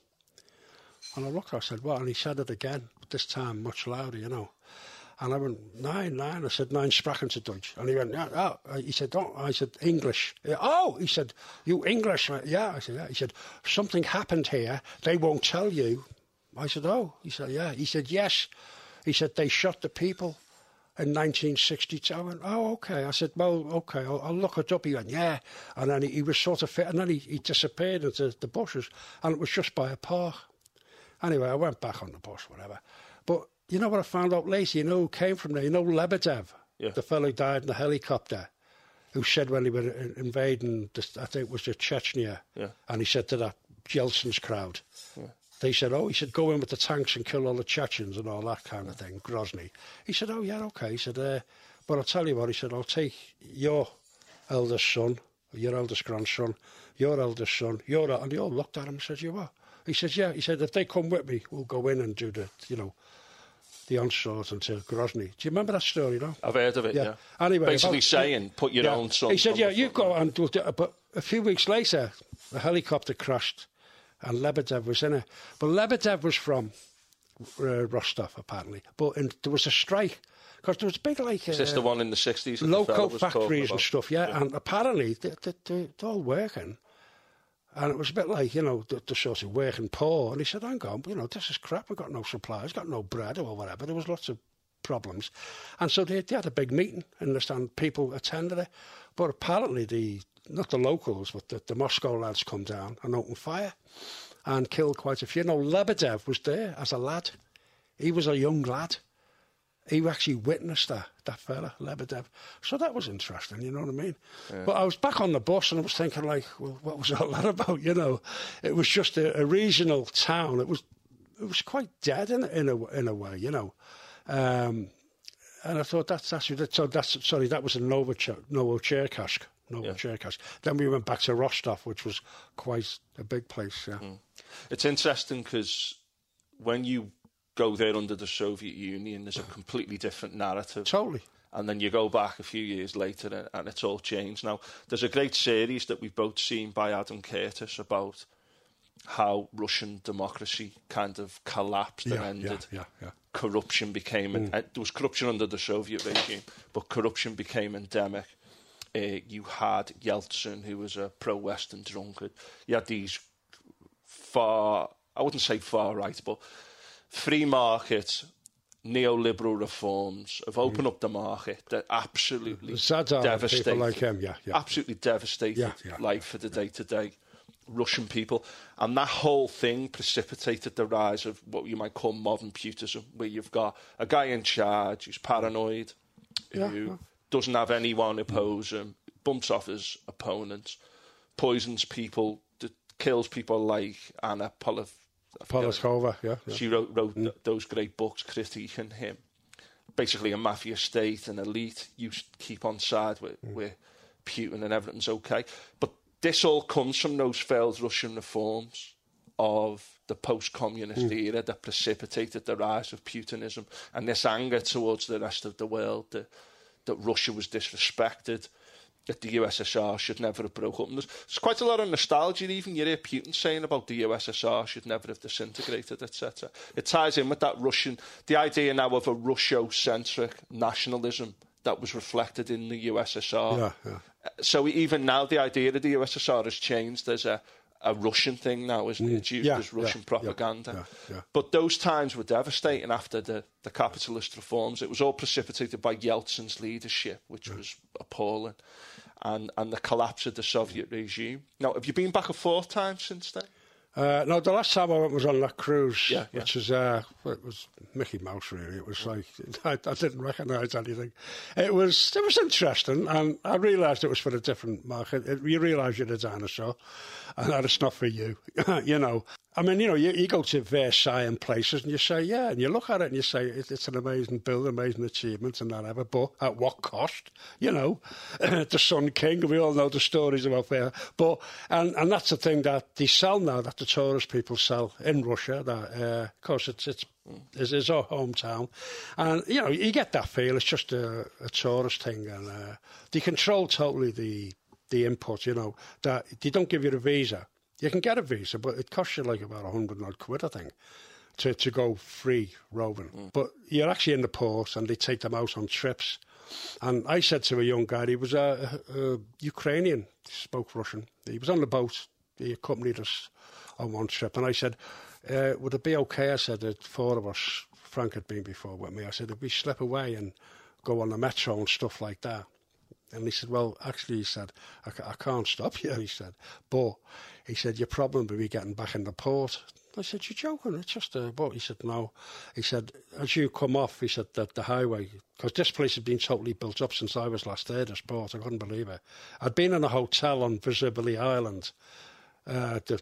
I looked, I said, what? And he said it again, but this time much louder, And I went, nein. I said, nein, sprachen Sie Deutsch. And he went, yeah. He said, don't. I said, English. Oh, he said, you English? Yeah. I said, yeah. He said, something happened here. They won't tell you. I said, oh. He said, yeah. He said, yes. He said, they shot the people in 1962. I went, oh, okay. I said, well, okay, I'll look it up. He went, yeah. And then he was sort of fit. And then he disappeared into the bushes. And it was just by a park. Anyway, I went back on the bus, whatever. But you know what I found out later? Who came from there? Lebedev, the fellow who died in the helicopter, who said when they were invading, I think it was the Chechnya, and he said to that Yeltsin's crowd, they said, he said, go in with the tanks and kill all the Chechens and all that kind of thing, Grozny. He said, oh, yeah, okay. He said, but I'll tell you what, he said, I'll take your eldest son, your eldest grandson, your eldest son, and they all looked at him and said, you what? He said, yeah. He said, if they come with me, we'll go in and do the onslaught into Grozny. Do you remember that story, no? I've heard of it, yeah. Anyway, basically saying, put your own son. He said, yeah, you go and do it. But a few weeks later, a helicopter crashed and Lebedev was in it. But Lebedev was from Rostov, apparently. But there was a strike, because there was a big, like... Is this the one in the 60s? Local factories and stuff, yeah. And apparently, they're all working. And it was a bit like, the sort of working poor. And he said, hang on, this is crap. We've got no supplies, got no bread or whatever. There was lots of problems. And so they had a big meeting, and people attended it. But apparently, not the locals, but the Moscow lads come down and opened fire and killed quite a few. Lebedev was there as a lad. He was a young lad. he actually witnessed that fella, Lebedev. So that was interesting, you know what I mean? Yeah. But I was back on the bus and I was thinking, like, well, what was all that about, you know? It was just a regional town. It was quite dead in a way, you know? And I thought, that was in Novocherkassk. Then we went back to Rostov, which was quite a big place, yeah. It's interesting because when you go there under the Soviet Union, there's a completely different narrative. Totally. And then you go back a few years later and it's all changed. Now, there's a great series that we've both seen by Adam Curtis about how Russian democracy kind of collapsed and ended. Yeah. Corruption became... there was corruption under the Soviet regime, but corruption became endemic. You had Yeltsin, who was a pro-Western drunkard. You had these I wouldn't say far right, but free market, neoliberal reforms have opened up the market that absolutely devastated people like him, absolutely devastated life for the day-to-day Russian people. And that whole thing precipitated the rise of what you might call modern Putism, where you've got a guy in charge who's paranoid, who doesn't have anyone oppose him, bumps off his opponents, poisons people, kills people like Anna Politkovskaya, yeah. She wrote those great books critiquing him. Basically, a mafia state and elite. You keep on side with Putin and everything's okay. But this all comes from those failed Russian reforms of the post-communist era that precipitated the rise of Putinism and this anger towards the rest of the world that Russia was disrespected, that the USSR should never have broke up. And there's quite a lot of nostalgia even. You hear Putin saying about the USSR should never have disintegrated, etc. It ties in with that the idea now of a Russo-centric nationalism that was reflected in the USSR. So even now the idea of the USSR has changed. There's a Russian thing now, isn't it? It's used as Russian propaganda. But those times were devastating after the capitalist reforms. It was all precipitated by Yeltsin's leadership, which was appalling, and the collapse of the Soviet regime. Now, have you been back a fourth time since then? No, the last time I went was on that cruise, which was it was Mickey Mouse, really. It was like I didn't recognise anything. It was interesting, and I realised it was for a different market. You realise you're a dinosaur, and that it's not for you. You know, I mean, you know, you go to Versailles and places, and you say, and you look at it and you say it's an amazing build, amazing achievement, and that ever. But at what cost? You know, the Sun King. We all know the stories about there. But and that's the thing that they sell now, that the tourist people sell in Russia. That of course it's our hometown, and you know you get that feel. It's just a tourist thing, and they control totally the input. You know that they don't give you a visa. You can get a visa, but it costs you like about 100 odd quid, I think, to go free roving. But you're actually in the port, and they take them out on trips. And I said to a young guy, he was a Ukrainian, spoke Russian. He was on the boat. He accompanied us on one trip. And I said, would it be okay? I said, that four of us, Frank had been before with me. I said, if we slip away and go on the metro and stuff like that. And he said, well, actually, he said, I can't stop you, he said. But he said, your problem will be getting back in the port. I said, you're joking, it's just a boat. He said, no. He said, as you come off, he said, that the highway, because this place had been totally built up since I was last there, this port. I couldn't believe it. I'd been in a hotel on Visibili Island in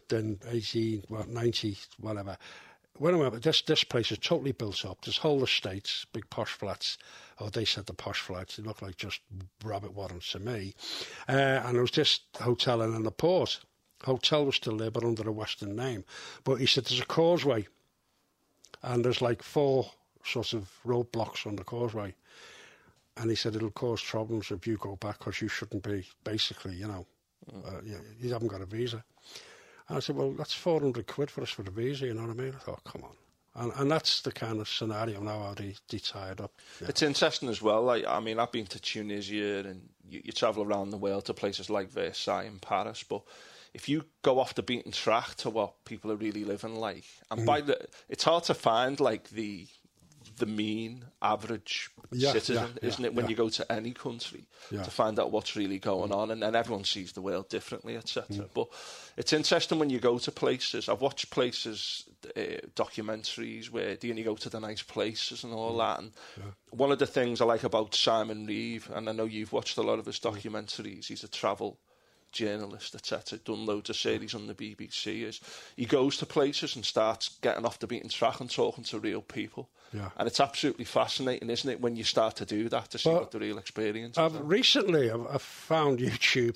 1890, whatever. When I went, this place is totally built up. This whole estate, big posh flats. Oh, they said the posh flats. They looked like just rabbit warrens to me. And there was this hotel in the port. Hotel was still there, but under a Western name. But he said there's a causeway, and there's like 4 sorts of roadblocks on the causeway. And he said it'll cause problems if you go back, because you shouldn't be, basically, you know, you haven't got a visa. And I said, well, that's 400 quid for us for the visa, you know what I mean? I thought, come on. And that's the kind of scenario now how they tie it up. Yeah. It's interesting as well. Like, I mean, I've been to Tunisia, and you travel around the world to places like Versailles and Paris, but if you go off the beaten track to what people are really living like, and it's hard to find like the the mean average Yeah, citizen, yeah, isn't it? When yeah. you go to any country Yeah. to find out what's really going on, and then everyone sees the world differently, etc. But it's interesting when you go to places. I've watched places, documentaries where you only go to the nice places and all that. And one of the things I like about Simon Reeve, and I know you've watched a lot of his documentaries, he's a travel journalist, etc., done loads of series on the BBC, is he goes to places and starts getting off the beaten track and talking to real people. Yeah. And it's absolutely fascinating, isn't it, when you start to do that, to see what the real experience is. Recently, I've found YouTube,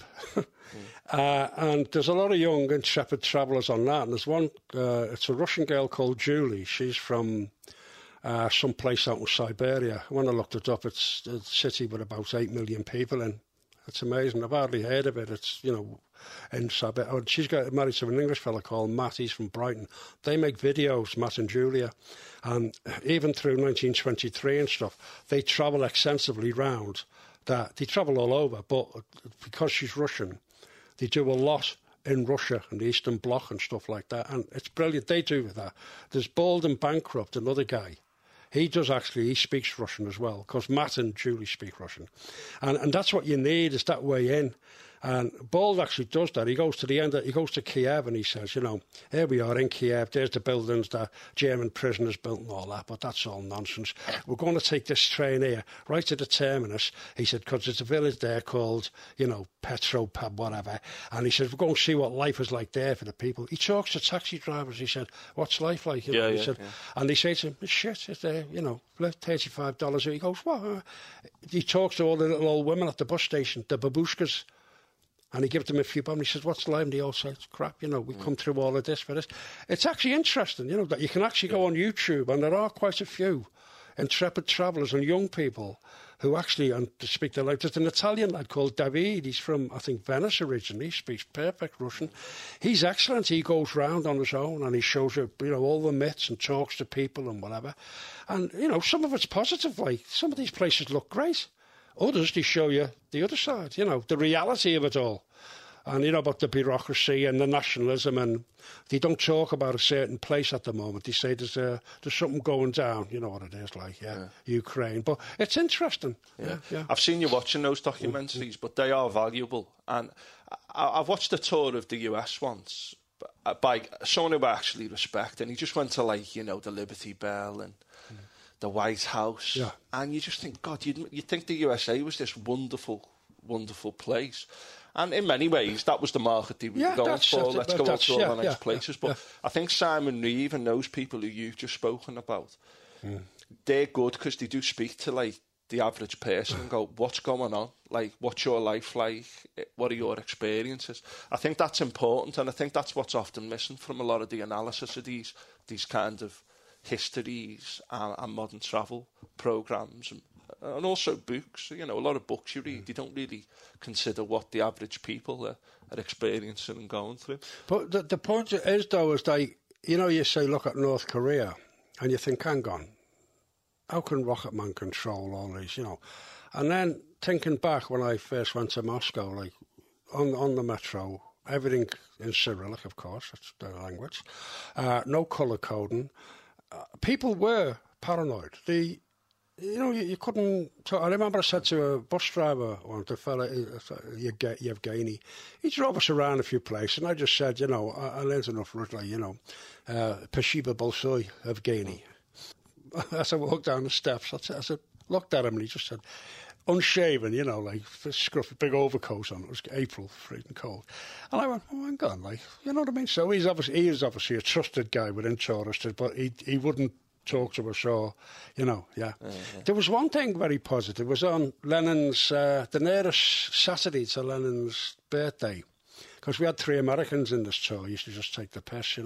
and there's a lot of young, intrepid travellers on that. And there's one, it's a Russian girl called Julie. She's from some place out in Siberia. When I looked it up, it's a city with about 8 million people in. It's amazing. I've hardly heard of it. It's, in Siberia. She's got married to an English fella called Matt. He's from Brighton. They make videos, Matt and Julia. And even through 1923 and stuff, they travel extensively round. They travel all over. But because she's Russian, they do a lot in Russia and the Eastern Bloc and stuff like that. And it's brilliant. They do that. There's Bald and Bankrupt, another guy. He speaks Russian as well, because Matt and Julie speak Russian. And that's what you need, is that way in. And Bald actually does that. He goes to he goes to Kiev and he says, here we are in Kiev, there's the buildings that German prisoners built and all that, but that's all nonsense. We're going to take this train here, right to the terminus. He said, because there's a village there called, Petropavl, whatever. And he said, we're going to see what life is like there for the people. He talks to taxi drivers. He said, what's life like? And they say to him, shit, it's there, $35. He goes, what? He talks to all the little old women at the bus station, the babushkas. And he gives them a few bombs. He says, what's life? And they all say, it's crap, we come through all of this for this. It's actually interesting, that you can actually go on YouTube, and there are quite a few intrepid travellers and young people who actually speak their life. There's an Italian lad called David. He's from, I think, Venice originally. He speaks perfect Russian. He's excellent. He goes round on his own and he shows you, all the myths and talks to people and whatever. And, some of it's positive. Like, some of these places look great. Others, they show you the other side, the reality of it all. And, about the bureaucracy and the nationalism, and they don't talk about a certain place at the moment. They say there's something going down, you know what it is like, Ukraine. But it's interesting. Yeah. I've seen you watching those documentaries, but they are valuable. And I've watched a tour of the US once by someone who I actually respect, and he just went to, the Liberty Bell and the White House, and you just think, God, you'd think the USA was this wonderful, wonderful place. And in many ways, that was the market they were going for. Let's go out to all the nice places. But I think Simon Reeve and those people who you've just spoken about, they're good because they do speak to, the average person and go, what's going on? What's your life like? What are your experiences? I think that's important, and I think that's what's often missing from a lot of the analysis of these kind of histories and modern travel programmes and also books. A lot of books you read, you don't really consider what the average people are experiencing and going through. But the point is, though, is you say, look at North Korea and you think, hang on, how can Rocket Man control all these, And then thinking back when I first went to Moscow, on the metro, everything in Cyrillic, of course, that's their language, no colour coding. People were paranoid. You couldn't. I remember I said to a bus driver, the fella, Yevgeny, he drove us around a few places, and I just said, I learned enough Russian, Pashiba Bolsoy, Yevgeny. As I walked down the steps, I said, looked at him, and he just said, unshaven, scruffy, big overcoat on. It was April, freezing cold. And I went, oh, hang on, you know what I mean? So he is obviously a trusted guy within tourists, but he wouldn't talk to us or, There was one thing very positive. It was on Lenin's, the nearest Saturday to Lenin's birthday, because we had 3 Americans in this tour. Used to just take the piss,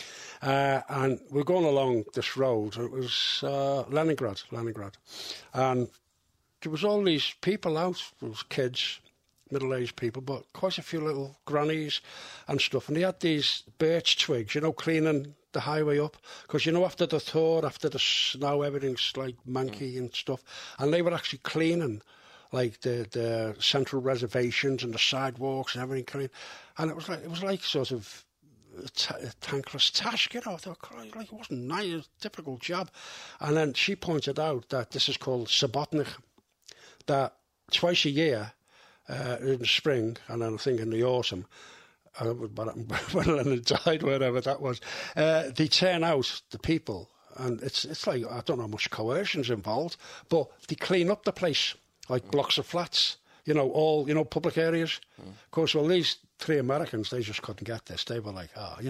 and we're going along this road. It was Leningrad. And there was all these people out. There was kids, middle-aged people, but quite a few little grannies and stuff. And they had these birch twigs, cleaning the highway up. Because, after the thaw, after the snow, everything's manky and stuff. And they were actually cleaning, the central reservations and the sidewalks and everything clean. And it was like sort of thankless task, you know. I thought, like, it wasn't nice, it was a difficult job. And then she pointed out that this is called Subotnik, that twice a year, in the spring, and then I think in the autumn, when Lenin died, wherever that was, they turn out the people, and it's like, I don't know how much coercion's involved, but they clean up the place, like blocks of flats, all, public areas. Of course, well, these 3 Americans, they just couldn't get this. They were like,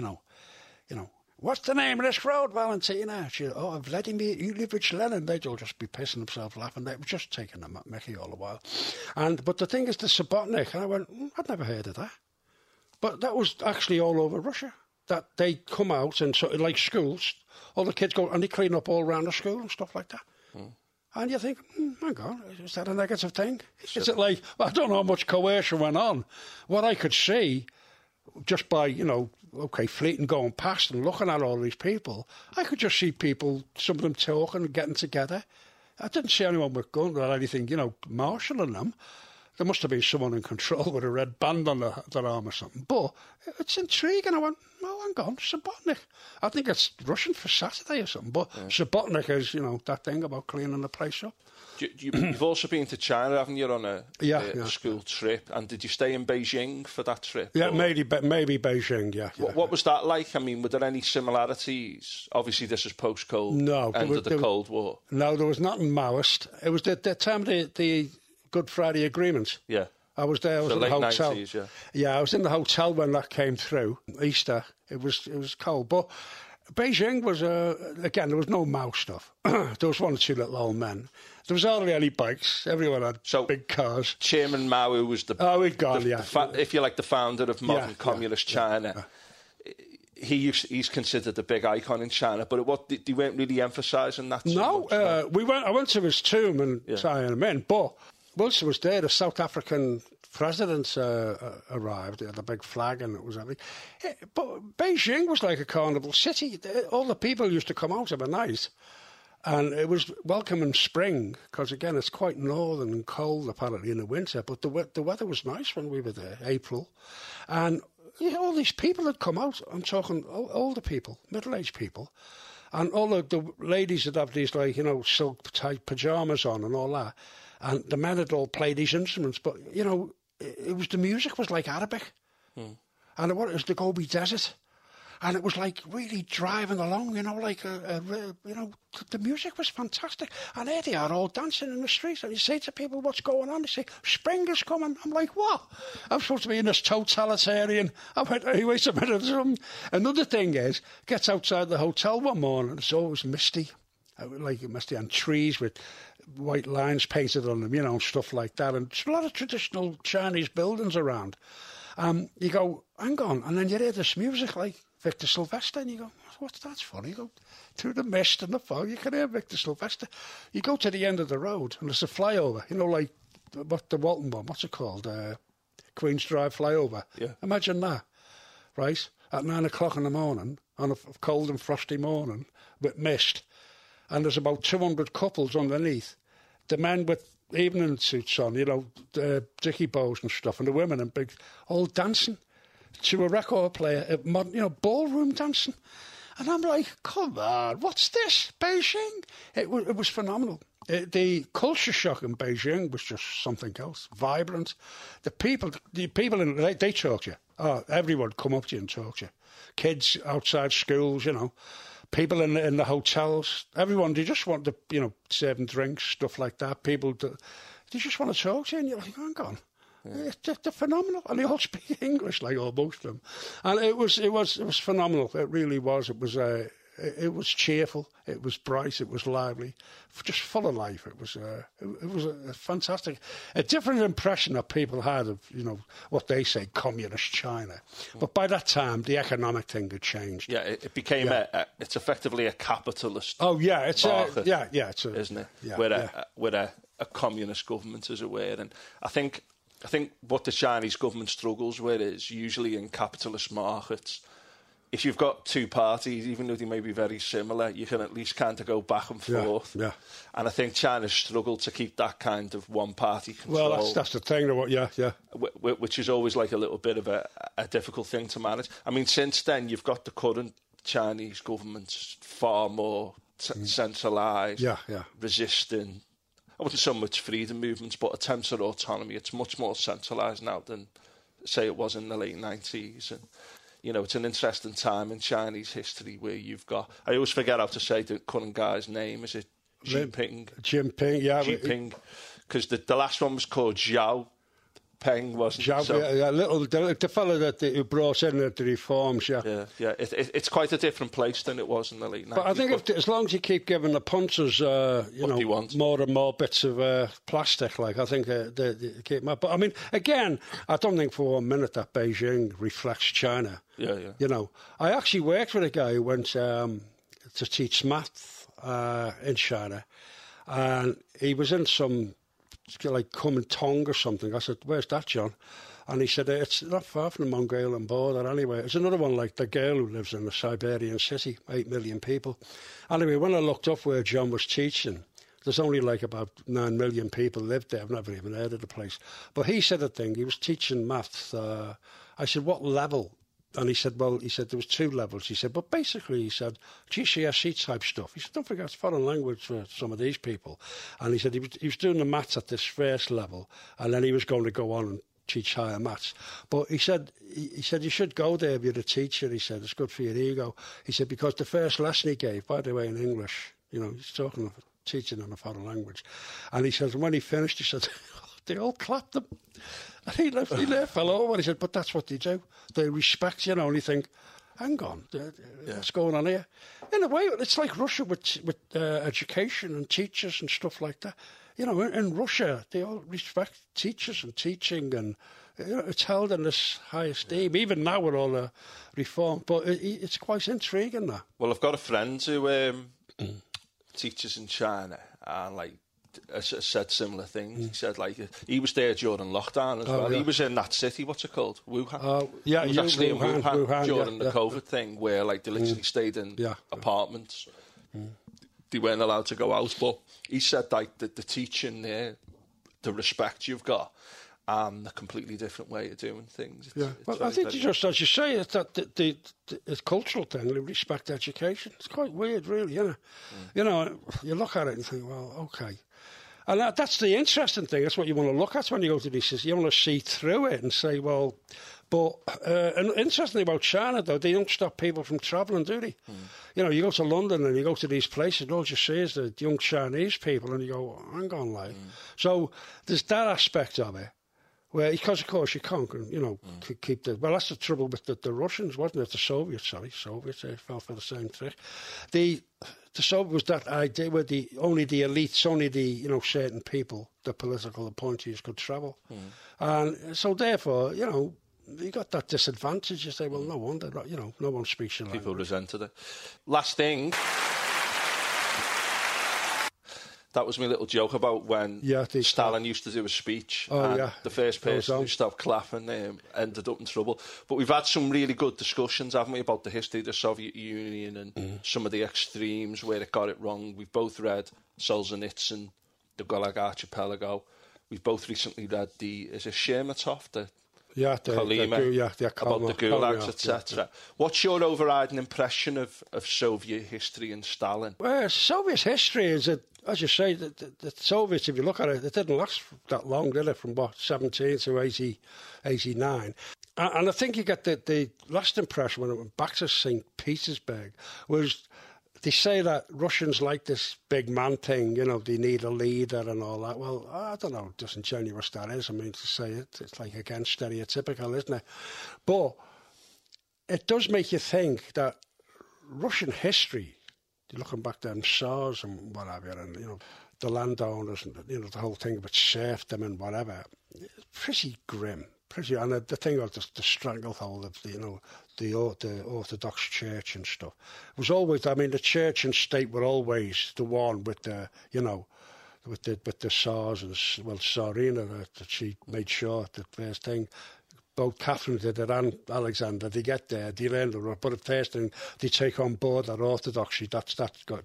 what's the name of this road, Valentina? Vladimir Ilyich Lenin. They'd all just be pissing themselves laughing. They were just taking the mickey all the while. But the thing is, the Subotnik, and I went, I'd never heard of that. But that was actually all over Russia. That they come out and like schools, all the kids go and they clean up all around the school and stuff like that. And you think, hang on, is that a negative thing? Sure. Is it like, I don't know how much coercion went on. What I could see, just by, fleeting going past and looking at all these people, I could just see people, some of them talking and getting together. I didn't see anyone with guns or anything, marshalling them. There must have been someone in control with a red band on their arm or something. But it's intriguing. I went, hang on, Subotnik. I think it's Russian for Saturday or something. But Subotnik is, that thing about cleaning the place up. You've also been to China, haven't you, on a school trip? And did you stay in Beijing for that trip? Yeah, maybe Beijing, yeah. What was that like? I mean, were there any similarities? Obviously, this is post-Cold, end of the Cold War. No, there was nothing Maoist. It was the time of the Good Friday Agreement. Yeah. I was there. I was in the hotel. 90s, yeah, I was in the hotel when that came through. Easter. It was cold, but Beijing was again. There was no Mao stuff. There was 1 or 2 little old men. There was hardly any bikes. Everyone had big cars. Chairman Mao, who was if you like, the founder of modern communist China. He's considered a big icon in China, but they weren't really emphasising that. I went to his tomb and signed him in, but whilst I was there, the South African president arrived. They had a big flag and it was everything. But Beijing was like a carnival city. All the people used to come out of the night. And it was welcome in spring, because, again, it's quite northern and cold, apparently, in the winter. But the weather was nice when we were there, April. And all these people had come out. I'm talking older people, middle-aged people. And all the ladies would have these, like, silk-type pyjamas on and all that. And the men had all played these instruments. But, the music was like Arabic. And it was the Gobi Desert. And it was like really driving along, the music was fantastic. And there they are all dancing in the streets. And you say to people, what's going on? They say, spring is coming. I'm like, what? I'm supposed to be in this totalitarian. I went, hey, wait a minute. Another thing is, gets outside the hotel one morning, it's always misty. Like misty, and trees with white lines painted on them, and stuff like that. And there's a lot of traditional Chinese buildings around. You go, hang on, and then you hear this music like Victor Sylvester, and you go, what's that for? You go through the mist and the fog, you can hear Victor Sylvester. You go to the end of the road, and there's a flyover, like the Walton one, what's it called? Queen's Drive flyover. Yeah. Imagine that, right? At 9 o'clock in the morning, on a cold and frosty morning, with mist, and there's about 200 couples underneath. The men with evening suits on, dicky bows and stuff, and the women in big, all dancing to a record player, ballroom dancing. And I'm like, come on, what's this? Beijing? It was phenomenal. The culture shock in Beijing was just something else, vibrant. The people they talk to you. Oh, everyone come up to you and talk to you. Kids outside schools, people in the hotels, everyone, they just want to, serving drinks, stuff like that. People, they just want to talk to you, and you're like, hang on. Yeah. They're phenomenal, and they all speak English, like most of them. And it was phenomenal. It really was. It was cheerful. It was bright. It was lively, just full of life. It was a fantastic, a different impression that people had of what they say communist China. But by that time, the economic thing had changed. Yeah, it became it's effectively a capitalist. Oh yeah, it's market, isn't it? Yeah, with a communist government, as it were. And I think what the Chinese government struggles with is usually in capitalist markets if you've got two parties, even though they may be very similar, you can at least kind of go back and forth. Yeah. And I think China's struggled to keep that kind of one-party control. Well, that's the thing. Yeah. Which is always like a little bit of a difficult thing to manage. I mean, since then, you've got the current Chinese government far more centralised, resisting, I wouldn't say so much freedom movements, but attempts at autonomy. It's much more centralised now than, say, it was in the late 90s. And, you know, it's an interesting time in Chinese history where you've got... I always forget how to say the current guy's name. Is it Jinping? Jinping, yeah. Jinping. Because the last one was called Xiao Peng, wasn't it? So, the fellow who brought in the reforms, Yeah. It's quite a different place than it was in the late 90s. But I think as long as you keep giving the punters, more and more bits of plastic, like, I think they keep... But, I mean, again, I don't think for 1 minute that Beijing reflects China. Yeah. You know, I actually worked with a guy who went to teach math in China, and he was in some... like Kuomintang or something. I said, "Where's that, John?" And he said, "It's not far from the Mongolian border anyway." It's another one like the girl who lives in a Siberian city, 8 million people. Anyway, when I looked up where John was teaching, there's only like about 9 million people lived there. I've never even heard of the place. But he said a thing. He was teaching maths. I said, "What level?" And he said, there was 2 levels. He said, but basically, he said, GCSE type stuff. He said, don't forget, it's foreign language for some of these people. And he said he was doing the maths at this first level, and then he was going to go on and teach higher maths. But he said you should go there if you're a teacher. He said, it's good for your ego. He said, because the first lesson he gave, by the way, in English, you know, he's talking of teaching in a foreign language. And he says, when he finished, he said, they all clapped him. And he fell over and he said, but that's what they do. They respect, you know, and you think, hang on, what's going on here? In a way, it's like Russia with education and teachers and stuff like that. You know, in Russia, they all respect teachers and teaching, and you know, it's held in this high esteem, even now with all the reform. But it's quite intriguing, that. Well, I've got a friend who teaches in China, and, like, said similar things. He said, like, he was there during lockdown as well. Yeah. He was in that city, what's it called? Wuhan? Yeah, he was actually in Wuhan during the COVID thing, where, like, they literally stayed in apartments. They weren't allowed to go out. But he said, like, the teaching there, the respect you've got, and a completely different way of doing things. Well, I think just as you say, it's that the cultural thing, the respect education. It's quite weird, really, isn't it? You know, you look at it and think, well, okay. And that's the interesting thing. That's what you want to look at when you go to these cities. You want to see through it and say, well... But and interestingly about China, though, they don't stop people from travelling, do they? You know, you go to London and you go to these places, and all you see is the young Chinese people, and you go, hang on, like. So there's that aspect of it, where, because, of course, you can't, you know, keep the... Well, that's the trouble with the Russians, wasn't it? The Soviets, they fell for the same trick. The Soviet was that idea where only the elites, only the, you know, certain people, the political appointees could travel. And so, therefore, you know, you got that disadvantage. You say, well, no wonder, you know, no one speaks your language. People resented it. Last thing... That was my little joke about when Stalin used to do a speech. The first person who stopped clapping ended up in trouble. But we've had some really good discussions, haven't we, about the history of the Soviet Union and some of the extremes where it got it wrong. We've both read Solzhenitsyn, The Gulag Archipelago. We've both recently read is it Shermatov, about the gulags, etc. What's your overriding impression of Soviet history and Stalin? Well, Soviet history is, as you say, the Soviets, if you look at it, it didn't last that long, did it? From, 17 to 89. And I think you get the last impression when it went back to St. Petersburg was... They say that Russians like this big man thing, you know, they need a leader and all that. Well, I don't know, disingenuous that is. I mean, to say it's like, again, stereotypical, isn't it? But it does make you think that Russian history, looking back to them Tsars and whatever, and, you know, the landowners and, you know, the whole thing about serfdom and whatever, pretty grim. And the thing of the stranglehold of the Orthodox Church and stuff was always. I mean, the Church and state were always the one with the, you know, with the Tsars and Tsarina that she made sure the first thing both Catherine did it and Alexander. They get there, they learn the rule, but at first thing they take on board that orthodoxy. That's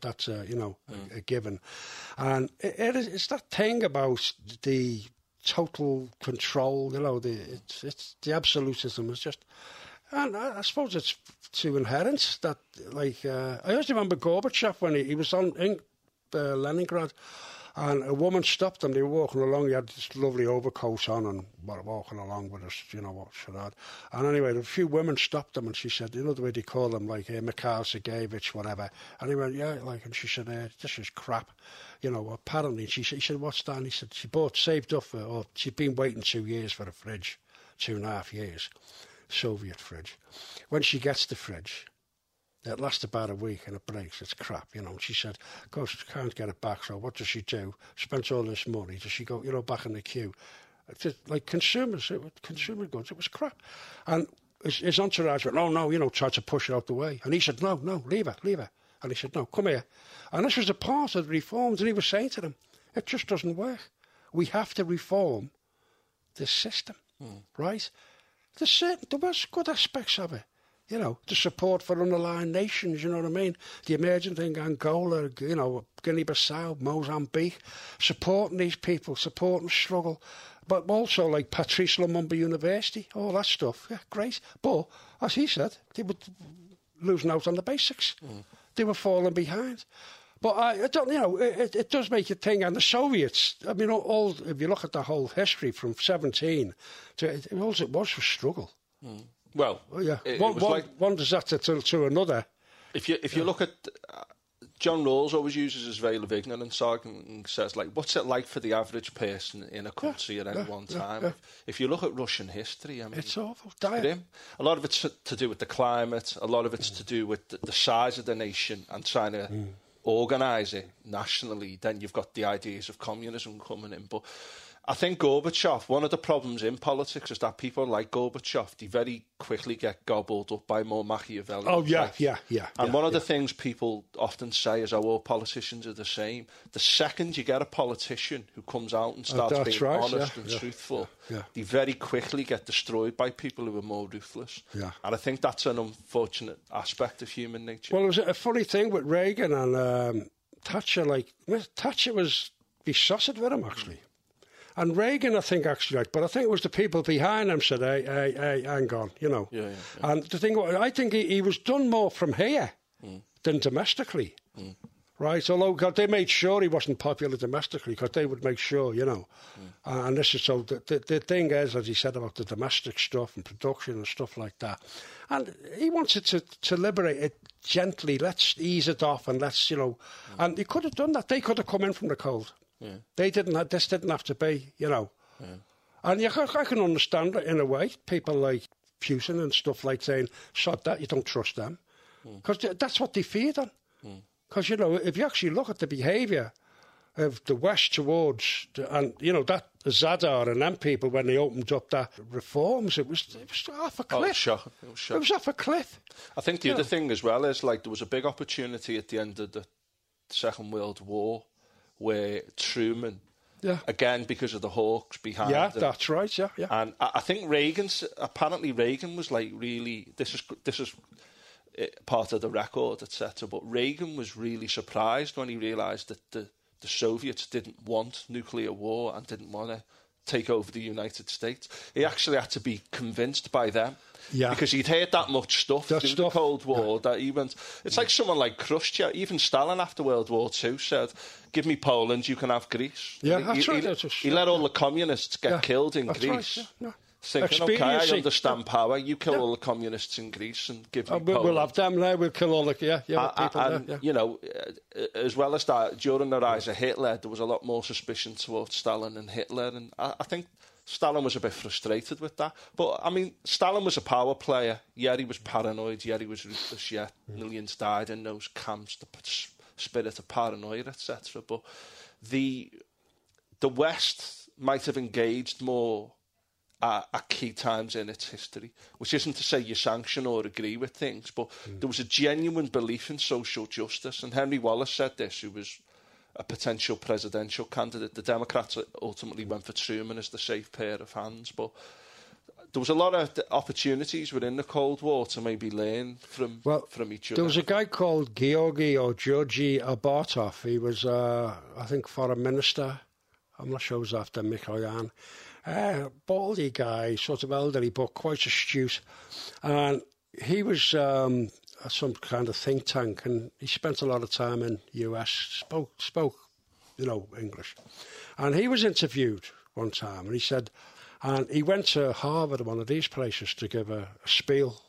a given. And it's that thing about the total control. It's the absolutism. It's just, and I suppose it's too inherent that. Like I always remember Gorbachev when he was in Leningrad. And a woman stopped them. They were walking along. He had this lovely overcoat on and walking along with us, what should I? And anyway, a few women stopped them and she said, the way they call them, like Mikhail Sergeyevich, whatever. And he went, yeah, and she said, this is crap. Apparently. He said, what's that? And he said, saved up or she'd been waiting 2 years for a fridge, 2.5 years, Soviet fridge. When she gets the fridge, it lasts about a week and it breaks. It's crap, She said, gosh, she can't get it back. So what does she do? Spends all this money. Does she go, back in the queue? It's just, like consumer goods, it was crap. And his entourage went, no, tried to push it out the way. And he said, no, leave her. And he said, no, come here. And this was a part of the reforms. And he was saying to them, it just doesn't work. We have to reform this system, right? There was good aspects of it. The support for underlying nations, you know what I mean? The emerging thing, Angola, Guinea-Bissau, Mozambique, supporting these people, supporting struggle. But also like Patrice Lumumba University, all that stuff. Yeah, great. But, as he said, they were losing out on the basics. They were falling behind. But I don't, it does make you think. And the Soviets, I mean, if you look at the whole history from 17 to all it was struggle. Well, yeah. One disaster to another. If you look at John Rawls always uses his veil of ignorance argument and says, like, what's it like for the average person in a country at any one time? Yeah. If you look at Russian history, I mean, it's awful. Dire. A lot of it's to do with the climate. A lot of it's to do with the size of the nation and trying to organise it nationally. Then you've got the ideas of communism coming in, but I think Gorbachev, one of the problems in politics is that people like Gorbachev, they very quickly get gobbled up by more Machiavellian. Oh, yeah. And one of the things people often say is, all politicians are the same. The second you get a politician who comes out and starts being honest and truthful, they very quickly get destroyed by people who are more ruthless. Yeah. And I think that's an unfortunate aspect of human nature. Well, it was a funny thing with Reagan and Thatcher. Thatcher was besotted with him, actually. And Reagan, I think, actually, but I think it was the people behind him said, hey, hang on, Yeah. And the thing, I think he was done more from here than domestically, right? Although they made sure he wasn't popular domestically because they would make sure, And this is so, the thing is, as he said about the domestic stuff and production and stuff like that. And he wanted to liberate it gently. Let's ease it off and let's, And he could have done that. They could have come in from the cold. Yeah. This didn't have to be, And I can understand it in a way. People like Putin and stuff like saying, sod that, you don't trust them. Because that's what they feared on. Because, if you actually look at the behaviour of the West towards, that Zadar and them people, when they opened up that reforms, it was off a cliff. It was off a cliff. I think the other thing as well is, like, there was a big opportunity at the end of the Second World War where Truman, again, because of the Hawks behind him. That's right, yeah. And I think Reagan was like really, this is part of the record, etc. But Reagan was really surprised when he realised that the Soviets didn't want nuclear war and didn't want to take over the United States. He actually had to be convinced by them. Yeah. Because he'd heard that much stuff through the Cold War that he went... It's like someone like Khrushchev, even Stalin after World War II said, give me Poland, you can have Greece. Yeah, that's right. He let all the communists get killed in Greece. Right, Thinking, okay, I understand power. You kill all the communists in Greece and give me Poland. We'll have them there. We'll kill all the people there. As well as that, during the rise of Hitler, there was a lot more suspicion towards Stalin and Hitler, and I think Stalin was a bit frustrated with that. But, I mean, Stalin was a power player. Yeah, he was paranoid. Yeah, he was ruthless. Yeah, millions died in those camps, the spirit of paranoia, etc. But the West might have engaged more at key times in its history, which isn't to say you sanction or agree with things, but there was a genuine belief in social justice. And Henry Wallace said this, who was a potential presidential candidate. The Democrats ultimately went for Truman as the safe pair of hands, but there was a lot of opportunities within the Cold War to maybe learn from each other. There was a guy called Georgy Abartov. He was, I think, foreign minister. I'm not sure it was after Mikoyan. Baldy guy, sort of elderly, but quite astute. And he was some kind of think tank, and he spent a lot of time in US, spoke, English. And he was interviewed one time, and he said, and he went to Harvard, one of these places, to give a spiel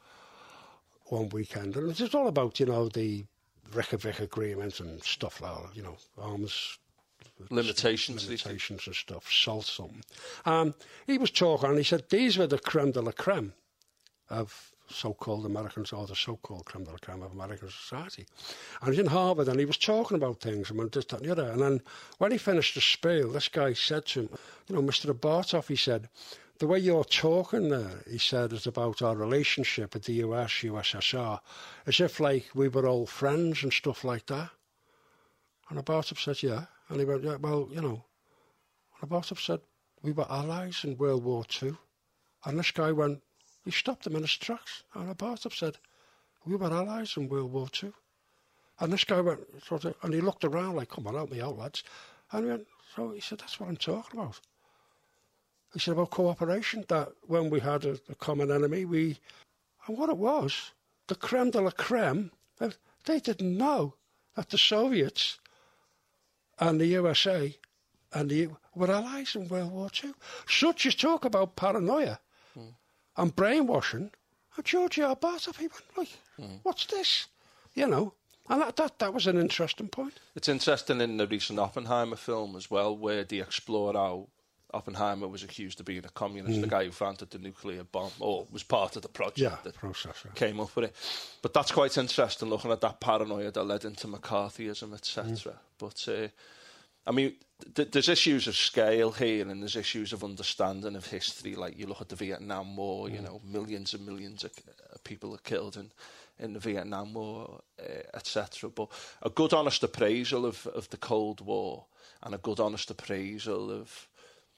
one weekend. And it was all about, the Reykjavik Agreement and stuff like that, arms limitations and stuff, SALT something. He was talking, and he said these were the creme de la creme of so-called Americans, or the so-called creme de la creme of American society. And he was in Harvard, and he was talking about things, and this, that, and the other. And then when he finished the spiel, this guy said to him, Mr. Abartov, he said, the way you're talking there, he said, is about our relationship with the US, USSR, as if like we were old friends and stuff like that. And Abartov said, yeah. And he went, yeah, well, And Abartov said, we were allies in World War II. And this guy went, he stopped him in his tracks. And Abartov said, we were allies in World War II. And this guy went, and he looked around like, come on, help me out, lads. And he went, so he said, that's what I'm talking about. He said about cooperation, that when we had a common enemy, and what it was, the creme de la creme, they didn't know that the Soviets and the USA and were allies in World War II. Such as talk about paranoia and brainwashing. And Georgy Abartov, he went, like, what's this? And that was an interesting point. It's interesting in the recent Oppenheimer film as well, where they explore how Oppenheimer was accused of being a communist, the guy who founded the nuclear bomb, or was part of the project that came up with it. But that's quite interesting, looking at that paranoia that led into McCarthyism, etc. But, there's issues of scale here, and there's issues of understanding of history. Like, you look at the Vietnam War, millions and millions of people are killed in the Vietnam War, etc. But a good, honest appraisal of the Cold War, and a good, honest appraisal of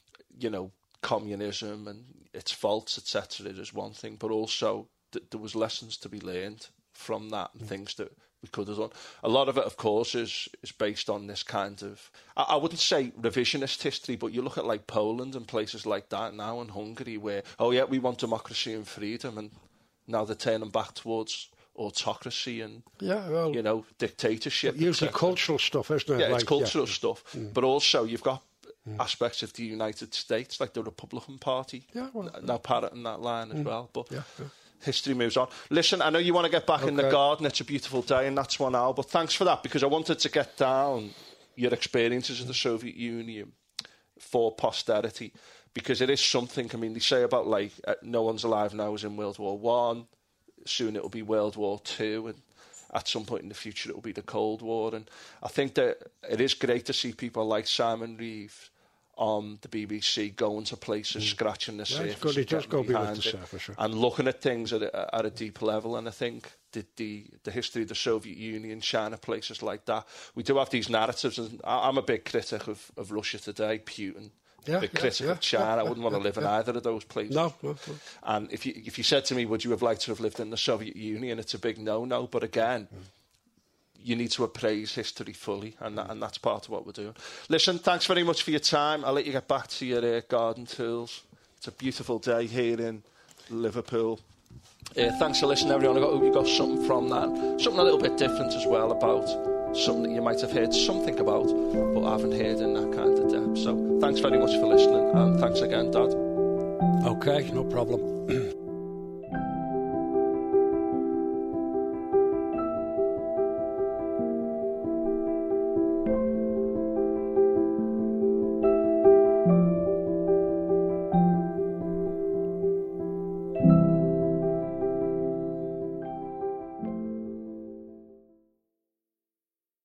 communism and its faults, etc., is one thing, but also there was lessons to be learned from that and things that we could have done. A lot of it, of course, is based on this kind of, I wouldn't say revisionist history, but you look at like Poland and places like that now, and Hungary, where, we want democracy and freedom, and now they're turning back towards autocracy and dictatorship. Usually cultural stuff, isn't it? Yeah, it's cultural stuff, but also you've got aspects of the United States, like the Republican Party, now parroting that line as well. But history moves on. Listen, I know you want to get back in the garden. It's a beautiful day, and that's 1 hour. But thanks for that, because I wanted to get down your experiences of the Soviet Union for posterity, because it is something. I mean, they say about like no one's alive now is in World War One. Soon it will be World War Two, and at some point in the future it will be the Cold War. And I think that it is great to see people like Simon Reeve on the BBC going to places, scratching the surface, just go behind the surface, and looking at things at a deep level. And I think that the history of the Soviet Union, China, places like that, we do have these narratives. And I'm a big critic of Russia today, Putin. Big critic of China. I wouldn't want to live in either of those places. No. And if you said to me, would you have liked to have lived in the Soviet Union? It's a big no. But again, you need to appraise history fully, and that's part of what we're doing. Listen, thanks very much for your time. I'll let you get back to your garden tools. It's a beautiful day here in Liverpool. Thanks for listening, everyone. I hope you got something from that. Something a little bit different as well, about something that you might have heard something about, but haven't heard in that kind of depth. So thanks very much for listening, and thanks again, Dad. Okay, no problem.